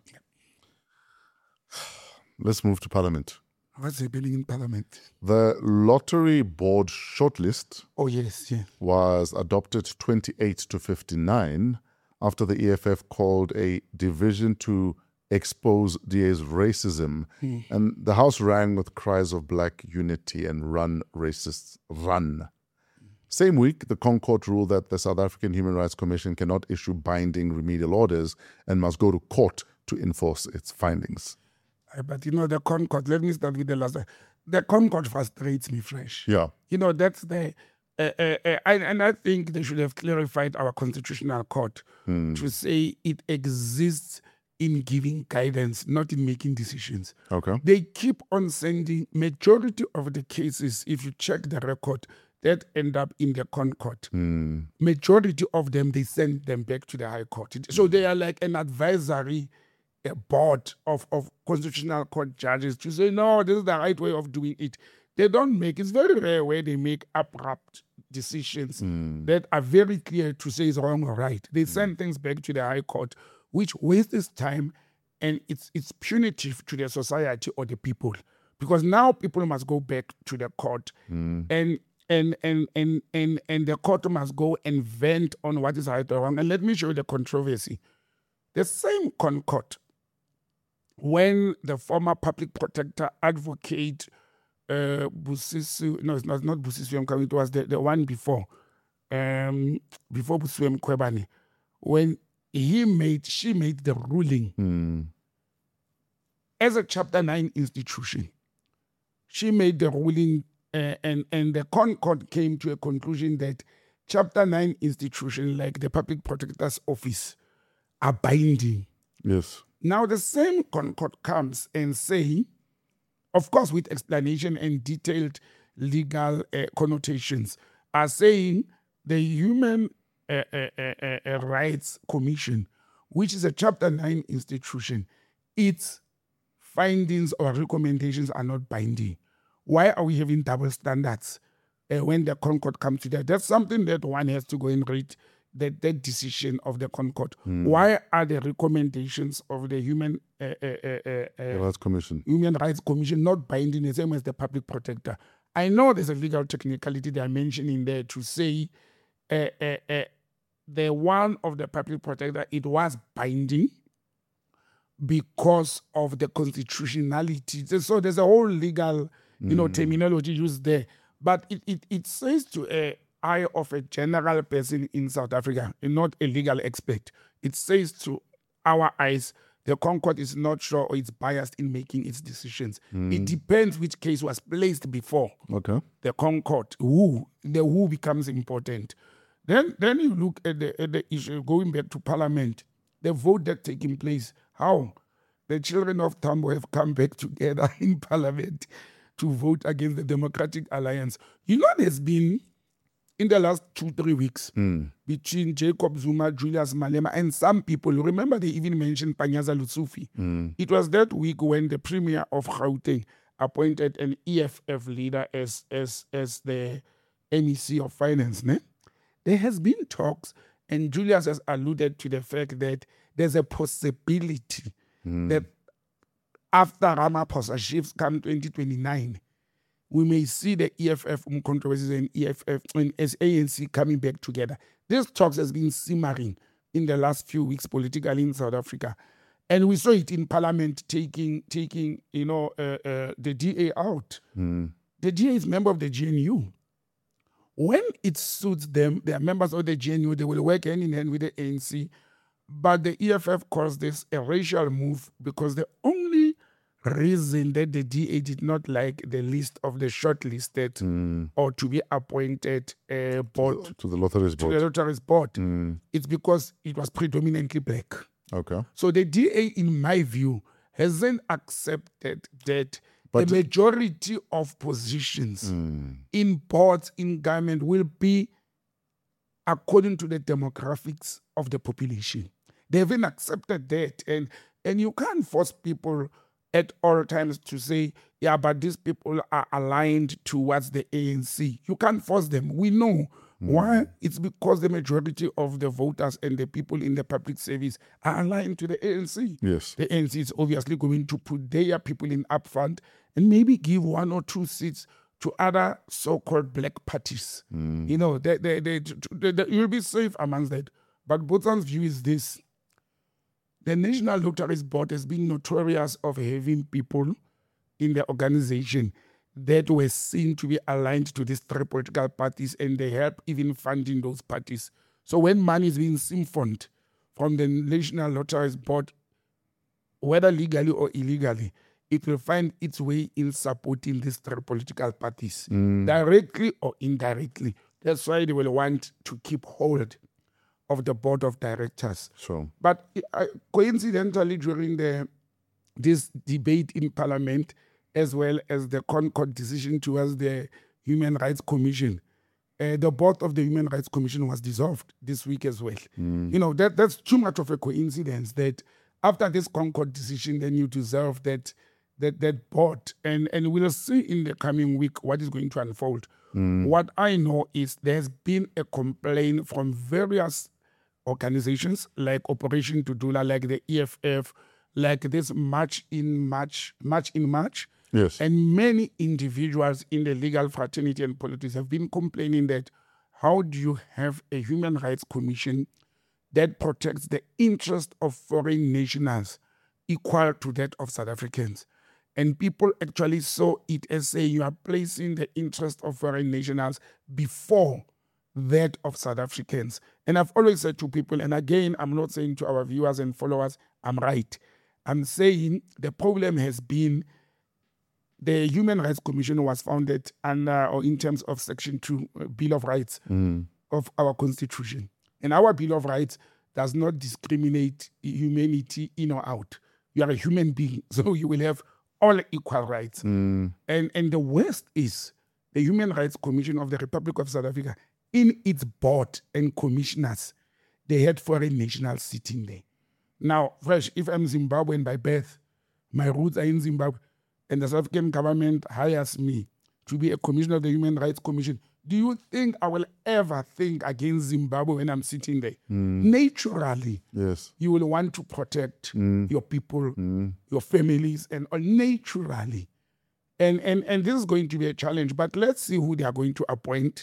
Let's move to Parliament. What's happening in Parliament? The Lottery Board shortlist Oh, yes, yeah. was adopted 28 to 59 after the EFF called a division to expose DA's racism. And the House rang with cries of black unity and run racists, run. Same week, the Concord ruled that the South African Human Rights Commission cannot issue binding remedial orders and must go to court to enforce its findings. But the Concord, let me start with the last one. The Concord frustrates me, Fresh. Yeah. That's the... and I think they should have clarified our constitutional court to say it exists in giving guidance, not in making decisions. Okay. They keep on sending majority of the cases, if you check the record, that end up in the Concord. Majority of them, they send them back to the High Court. So they are like an advisory board of constitutional court judges to say, no, this is the right way of doing it. They don't make, it's very rare where they make abrupt decisions that are very clear to say is wrong or right. They send things back to the High Court, which wastes time, and it's punitive to the society or the people, because now people must go back to the court and the court must go and vent on what is right or wrong. And let me show you the controversy. The same Concord, when the former public protector advocate Busisiwe, no, it's not Busisiwe Mkhwebane, it was the one before Busisiwe Mkhwebane, when she made the ruling as a Chapter 9 institution. She made the ruling and the Concord came to a conclusion that Chapter 9 institution, like the Public Protector's Office, are binding. Yes. Now the same Concord comes and say, of course with explanation and detailed legal connotations, are saying the Human Rights Commission, which is a Chapter 9 institution, its findings or recommendations are not binding. Why are we having double standards when the Concord comes to that? That's something that one has to go and read, that decision of the Concord. Why are the recommendations of the Human Rights Commission not binding the same as the Public Protector? I know there's a legal technicality they are mentioning there to say the one of the Public Protector, it was binding because of the constitutionality. So there's a whole legal terminology used there. But it says to a eye of a general person in South Africa, not a legal expert. It says to our eyes, the Concord is not sure or it's biased in making its decisions. It depends which case was placed before. Okay. The Concord, who becomes important. Then you look at the issue, going back to Parliament, the vote that's taking place. How? The children of Tambo have come back together in Parliament to vote against the Democratic Alliance. There's been, in the last 2-3 weeks, between Jacob Zuma, Julius Malema, and some people, remember they even mentioned Panyaza Lesufi. It was that week when the Premier of Gauteng appointed an EFF leader as the MEC of Finance. There has been talks, and Julius has alluded to the fact that there's a possibility that after Ramaphosa shifts come 2029, we may see the EFF controversies and EFF and ANC coming back together. This talks has been simmering in the last few weeks politically in South Africa. And we saw it in Parliament taking the DA out. The DA is member of the GNU. When it suits them, they are members of the GNU, they will work hand in hand with the ANC. But the EFF calls this a racial move because the only reason that the DA did not like the list of the shortlisted or to be appointed board to the Lotteries Board. To the Lotteries Board. It's because it was predominantly black. Okay. So the DA, in my view, hasn't accepted that But the majority of positions in boards in government will be according to the demographics of the population. They haven't accepted that. And you can't force people at all times to say, yeah, but these people are aligned towards the ANC. You can't force them. We know. Why? It's because the majority of the voters and the people in the public service are aligned to the ANC. Yes. The ANC is obviously going to put their people in up front and maybe give 1 or 2 seats to other so-called black parties. You know, you'll be safe amongst that. But Botsang's view is this. The National Lotteries Board has been notorious of having people in the organization that were seen to be aligned to these 3 political parties, and they help even funding those parties. So when money is being siphoned from the National Lotteries Board, whether legally or illegally, it will find its way in supporting these 3 political parties, directly or indirectly. That's why they will want to keep hold of the board of directors. Sure. But coincidentally, during this debate in Parliament, as well as the Concord decision towards the Human Rights Commission, the board of the Human Rights Commission was dissolved this week as well. You know, that's too much of a coincidence that after this Concord decision, then you dissolve that board. And we'll see in the coming week what is going to unfold. What I know is there's been a complaint from various organizations like Operation Tudula, like the EFF, like this March in March. Yes. And many individuals in the legal fraternity and politics have been complaining that how do you have a human rights commission that protects the interest of foreign nationals equal to that of South Africans? And people actually saw it as saying you are placing the interest of foreign nationals before that of South Africans. And I've always said to people, and again, I'm not saying to our viewers and followers, I'm right. I'm saying the problem has been the Human Rights Commission was founded under, or in terms of Section 2 Bill of Rights of our Constitution. And our Bill of Rights does not discriminate humanity in or out. You are a human being, so you will have all equal rights. And the worst is the Human Rights Commission of the Republic of South Africa, in its board and commissioners, they had foreign nationals sitting there. Now, fresh, if I'm Zimbabwean by birth, my roots are in Zimbabwe, and the South African government hires me to be a commissioner of the Human Rights Commission, do you think I will ever think against Zimbabwe when I'm sitting there? Naturally, Yes. you will want to protect your people, your families, and all naturally. And this is going to be a challenge, but let's see who they are going to appoint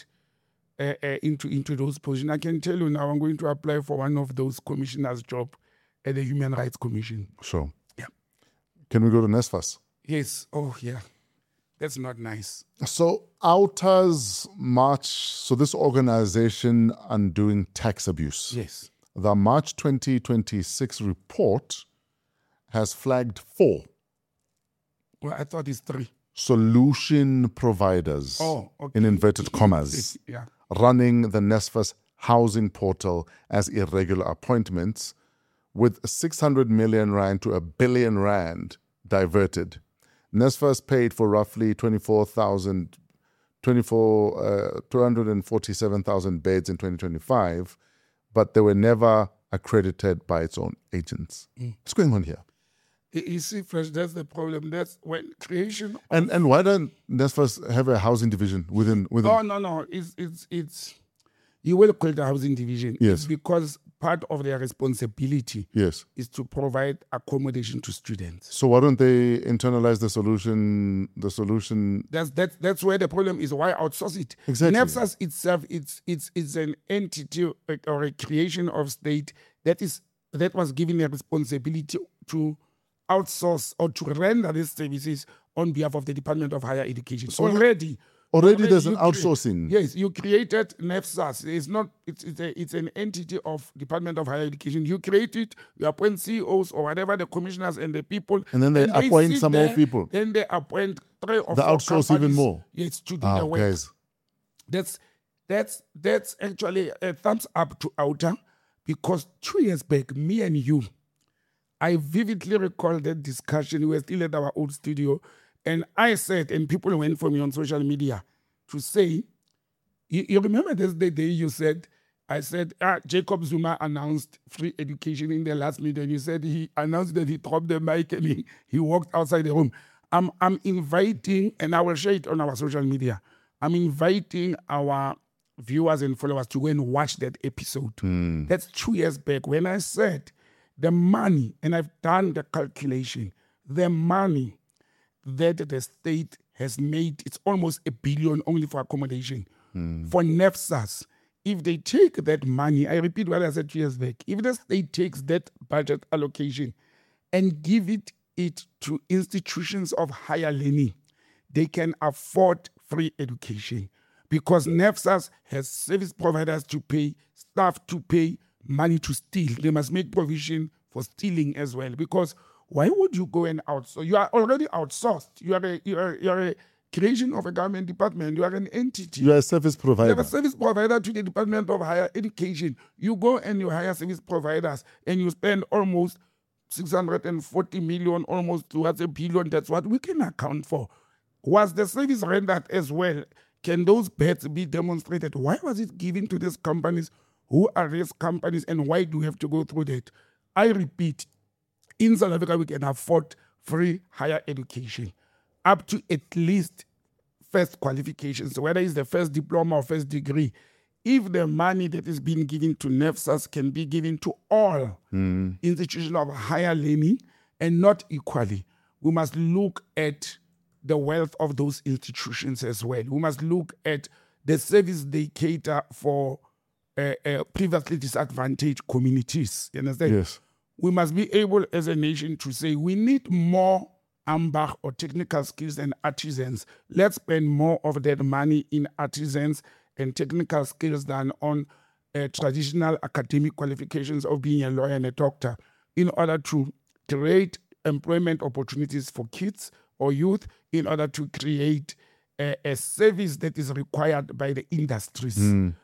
into those positions. I can tell you now, I'm going to apply for one of those commissioners' job at the Human Rights Commission. Sure. Yeah. Can we go to NSFAS? Yes. Oh, yeah. That's not nice. So Outers March, so this organization undoing tax abuse. Yes. The March 2026 report has flagged 4 Well, I thought it's 3. solution providers, Oh, okay. in inverted commas, Yeah. running the NSFAS housing portal as irregular appointments, with 600 million rand to 1 billion rand diverted. NSFAS paid for roughly 247,000 beds in 2025, but they were never accredited by its own agents. What's going on here? You see, Fresh, that's the problem. That's when creation. And why don't NSFAS have a housing division within? Oh, no. It's you will call it a housing division. Yes. It's because part of their responsibility Yes. is to provide accommodation to students. So why don't they internalize the solution? That's where the problem is. Why outsource it? Exactly. NSFAS itself, it's an entity or a creation of state that was given a responsibility to outsource or to render these services on behalf of the Department of Higher Education. So already there's an you outsourcing. Yes, you created NSFAS. It's an entity of Department of Higher Education. You create it, you appoint CEOs or whatever, the commissioners and the people. And then they appoint sit some more people. Then they appoint 3 or 4 They outsource even companies, more. Yes, to do the work. Guys. That's actually a thumbs up to Outer, because 2 years back, me and you, I vividly recall that discussion. We were still at our old studio, And I said, and people went for me on social media to say, you remember this the day you said, I said, Jacob Zuma announced free education in the last meeting. You said he announced that he dropped the mic and he walked outside the room. I'm inviting, and I will share it on our social media, I'm inviting our viewers and followers to go and watch that episode. That's 2 years back when I said the money, and I've done the calculation, the money that the state has made, it's almost $1 billion only for accommodation. For NEFSAS, if they take that money, I repeat what I said 2 years back, if the state takes that budget allocation and give it to institutions of higher learning, they can afford free education because NEFSAS has service providers to pay, staff to pay, money to steal. They must make provision for stealing as well, because why would you go and outsource? You are already outsourced. You are a creation of a government department. You are an entity. You are a service You provider. have a service provider to the Department of Higher Education. You go and you hire service providers and you spend almost 640 million, almost towards $1 billion. That's what we can account for. Was the service rendered as well? Can those bets be demonstrated? Why was it given to these companies? Who are these companies and why do we have to go through that? I repeat, in South Africa, we can afford free higher education up to at least first qualifications, so whether it's the first diploma or first degree. If the money that is being given to NEFSAS can be given to all institutions of higher learning and not equally, we must look at the wealth of those institutions as well. We must look at the service they cater for previously disadvantaged communities. You understand? Yes. We must be able as a nation to say we need more AMBAR or technical skills and artisans. Let's spend more of that money in artisans and technical skills than on traditional academic qualifications of being a lawyer and a doctor, in order to create employment opportunities for kids or youth, in order to create a service that is required by the industries.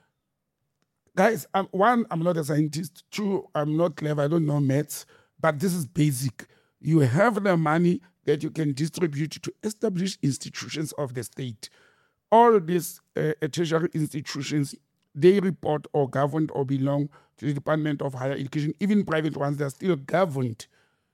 Guys, one, I'm not a scientist. Two, I'm not clever. I don't know maths, but this is basic. You have the money that you can distribute to established institutions of the state. All these tertiary institutions, they report or govern or belong to the Department of Higher Education. Even private ones, they're still governed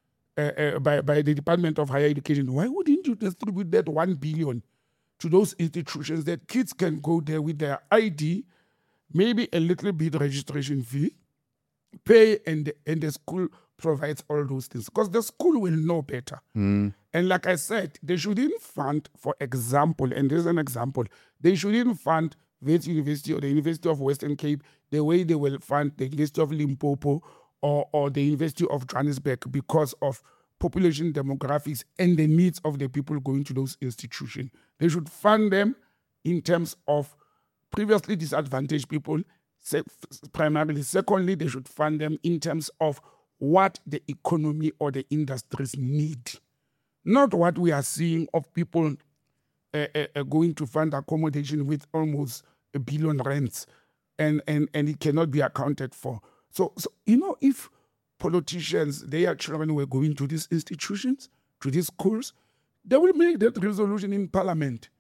by the Department of Higher Education. Why wouldn't you distribute that 1 billion to those institutions that kids can go there with their ID, maybe a little bit registration fee, pay, and the school provides all those things, because the school will know better. And like I said, they shouldn't fund, for example, and there's an example, they shouldn't fund Wits University or the University of Western Cape the way they will fund the University of Limpopo or the University of Johannesburg, because of population demographics and the needs of the people going to those institutions. They should fund them in terms of previously disadvantaged people, primarily. Secondly, they should fund them in terms of what the economy or the industries need. Not what we are seeing of people going to fund accommodation with almost R1 billion and it cannot be accounted for. So if politicians, their children were going to these institutions, to these schools, they will make that resolution in parliament.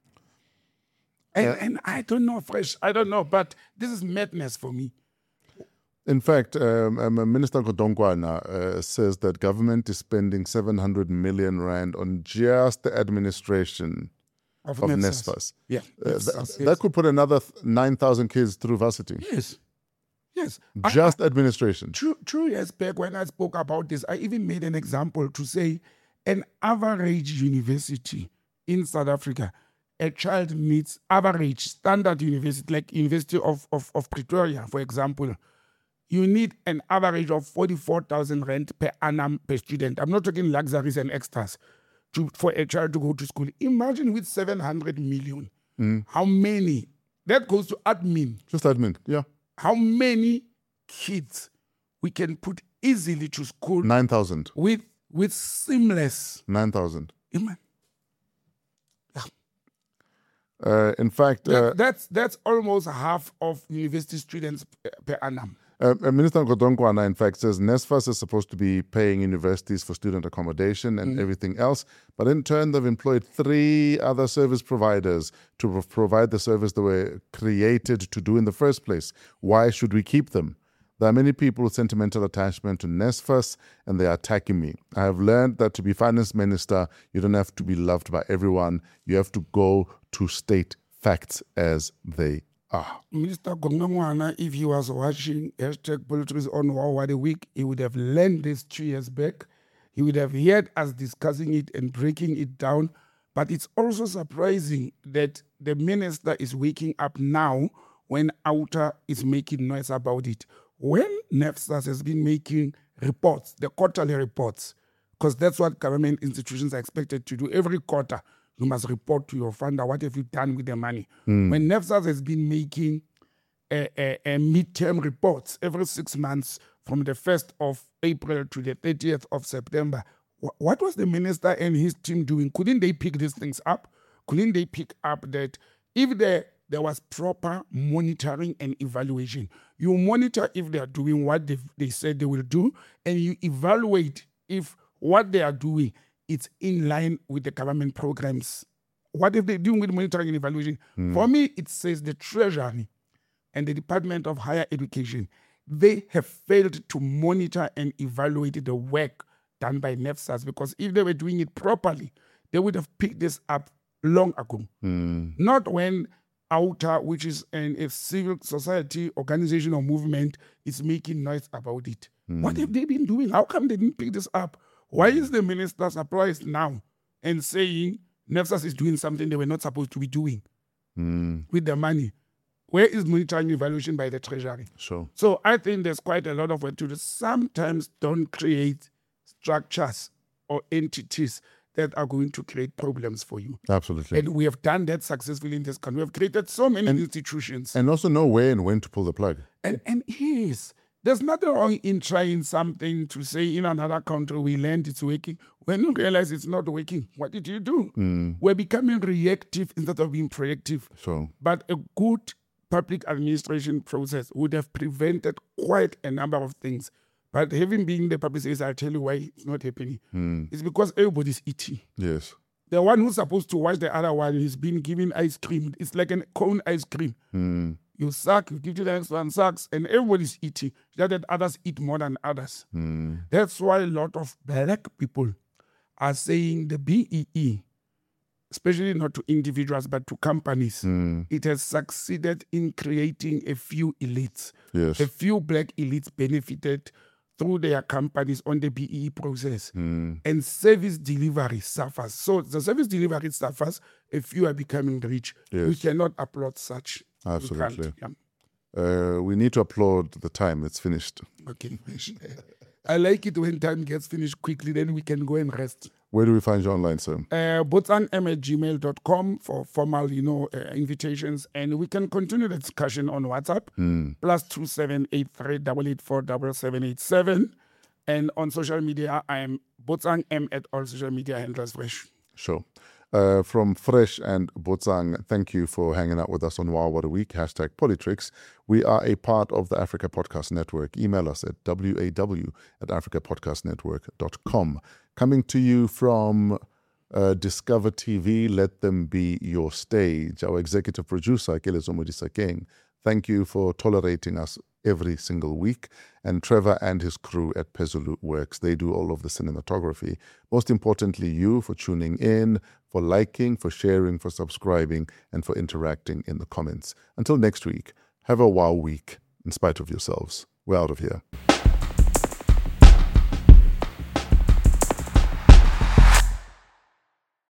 And I don't know, I don't know, but this is madness for me. In fact, Minister Godongwana says that government is spending 700 million rand on just the administration of NEFSAS. Yeah. That could put another 9,000 kids through varsity. Yes. Just administration. 2 years back when I spoke about this, I even made an example to say an average university in South Africa, a child needs average standard university, like University of Pretoria, for example, you need an average of 44,000 rand per annum per student. I'm not talking luxuries and extras for a child to go to school. Imagine with 700 million, how many, that goes to admin. Just admin, yeah. How many kids we can put easily to school 9,000. with seamless. 9,000. Yeah. In fact, That's almost half of university students per annum. Minister Godongwana, in fact, says NSFAS is supposed to be paying universities for student accommodation and everything else, but in turn, they've employed 3 other service providers to provide the service they were created to do in the first place. Why should we keep them? There are many people with sentimental attachment to NSFAS, and they are attacking me. I have learned that to be finance minister, you don't have to be loved by everyone. You have to go to state facts as they are. Minister Godongwana, if he was watching #politics on Wow What a Week, he would have learned this 2 years back. He would have heard us discussing it and breaking it down. But it's also surprising that the minister is waking up now when Outer is making noise about it. When NSFAS has been making reports, the quarterly reports, because that's what government institutions are expected to do every quarter. You must report to your funder, what have you done with the money? When NSFAS has been making a midterm reports every 6 months from the 1st of April to the 30th of September, what was the minister and his team doing? Couldn't they pick these things up? Couldn't they pick up that if there was proper monitoring and evaluation? You monitor if they are doing what they said they will do, and you evaluate if what they are doing it's in line with the government programs. What if they're doing with monitoring and evaluation? For me, it says the Treasury and the Department of Higher Education, they have failed to monitor and evaluate the work done by NSFAS, because if they were doing it properly, they would have picked this up long ago. Not when Outer, which is a civil society organization or movement, is making noise about it. What have they been doing? How come they didn't pick this up? Why is the minister surprised now and saying NSFAS is doing something they were not supposed to be doing with the money? Where is monitoring evaluation by the Treasury? Sure. So I think there's quite a lot of work to do. Sometimes don't create structures or entities that are going to create problems for you. Absolutely. And we have done that successfully in this country. We have created so many institutions. And also know where and when to pull the plug. And yes, there's nothing wrong in trying something to say in another country we learned it's working. When you realize it's not working, what did you do? We're becoming reactive instead of being proactive. Sure. But a good public administration process would have prevented quite a number of things. But having been the public sector, I'll tell you why it's not happening. It's because everybody's eating. Yes. The one who's supposed to watch the other one is being given ice cream. It's like a cone ice cream. You suck, you give to the next one, sucks, and everybody's eating. That others eat more than others. That's why a lot of black people are saying the BEE, especially not to individuals, but to companies, it has succeeded in creating a few elites. Yes. A few black elites benefited through their companies on the BEE process. And service delivery suffers. So the service delivery suffers, a few are becoming rich. Yes. We cannot applaud such. Absolutely. We can't, We need to applaud the time. It's finished. Okay. I like it when time gets finished quickly, then we can go and rest. Where do we find you online, sir? botsang@gmail.com for formal, invitations. And we can continue the discussion on WhatsApp. +2783 884 7787. And on social media, I am Botsang M at all social media handles fresh. Sure. From Fresh and Botsang, thank you for hanging out with us on Wow What a Week, #Politrix. We are a part of the Africa Podcast Network. Email us at waw@africapodcastnetwork.com. Coming to you from Discover TV, Let Them Be Your Stage. Our executive producer, Kelezo Modisakeng. Thank you for tolerating us every single week. And Trevor and his crew at Pezulu Works, they do all of the cinematography. Most importantly, you for tuning in, for liking, for sharing, for subscribing, and for interacting in the comments. Until next week, have a wow week in spite of yourselves. We're out of here.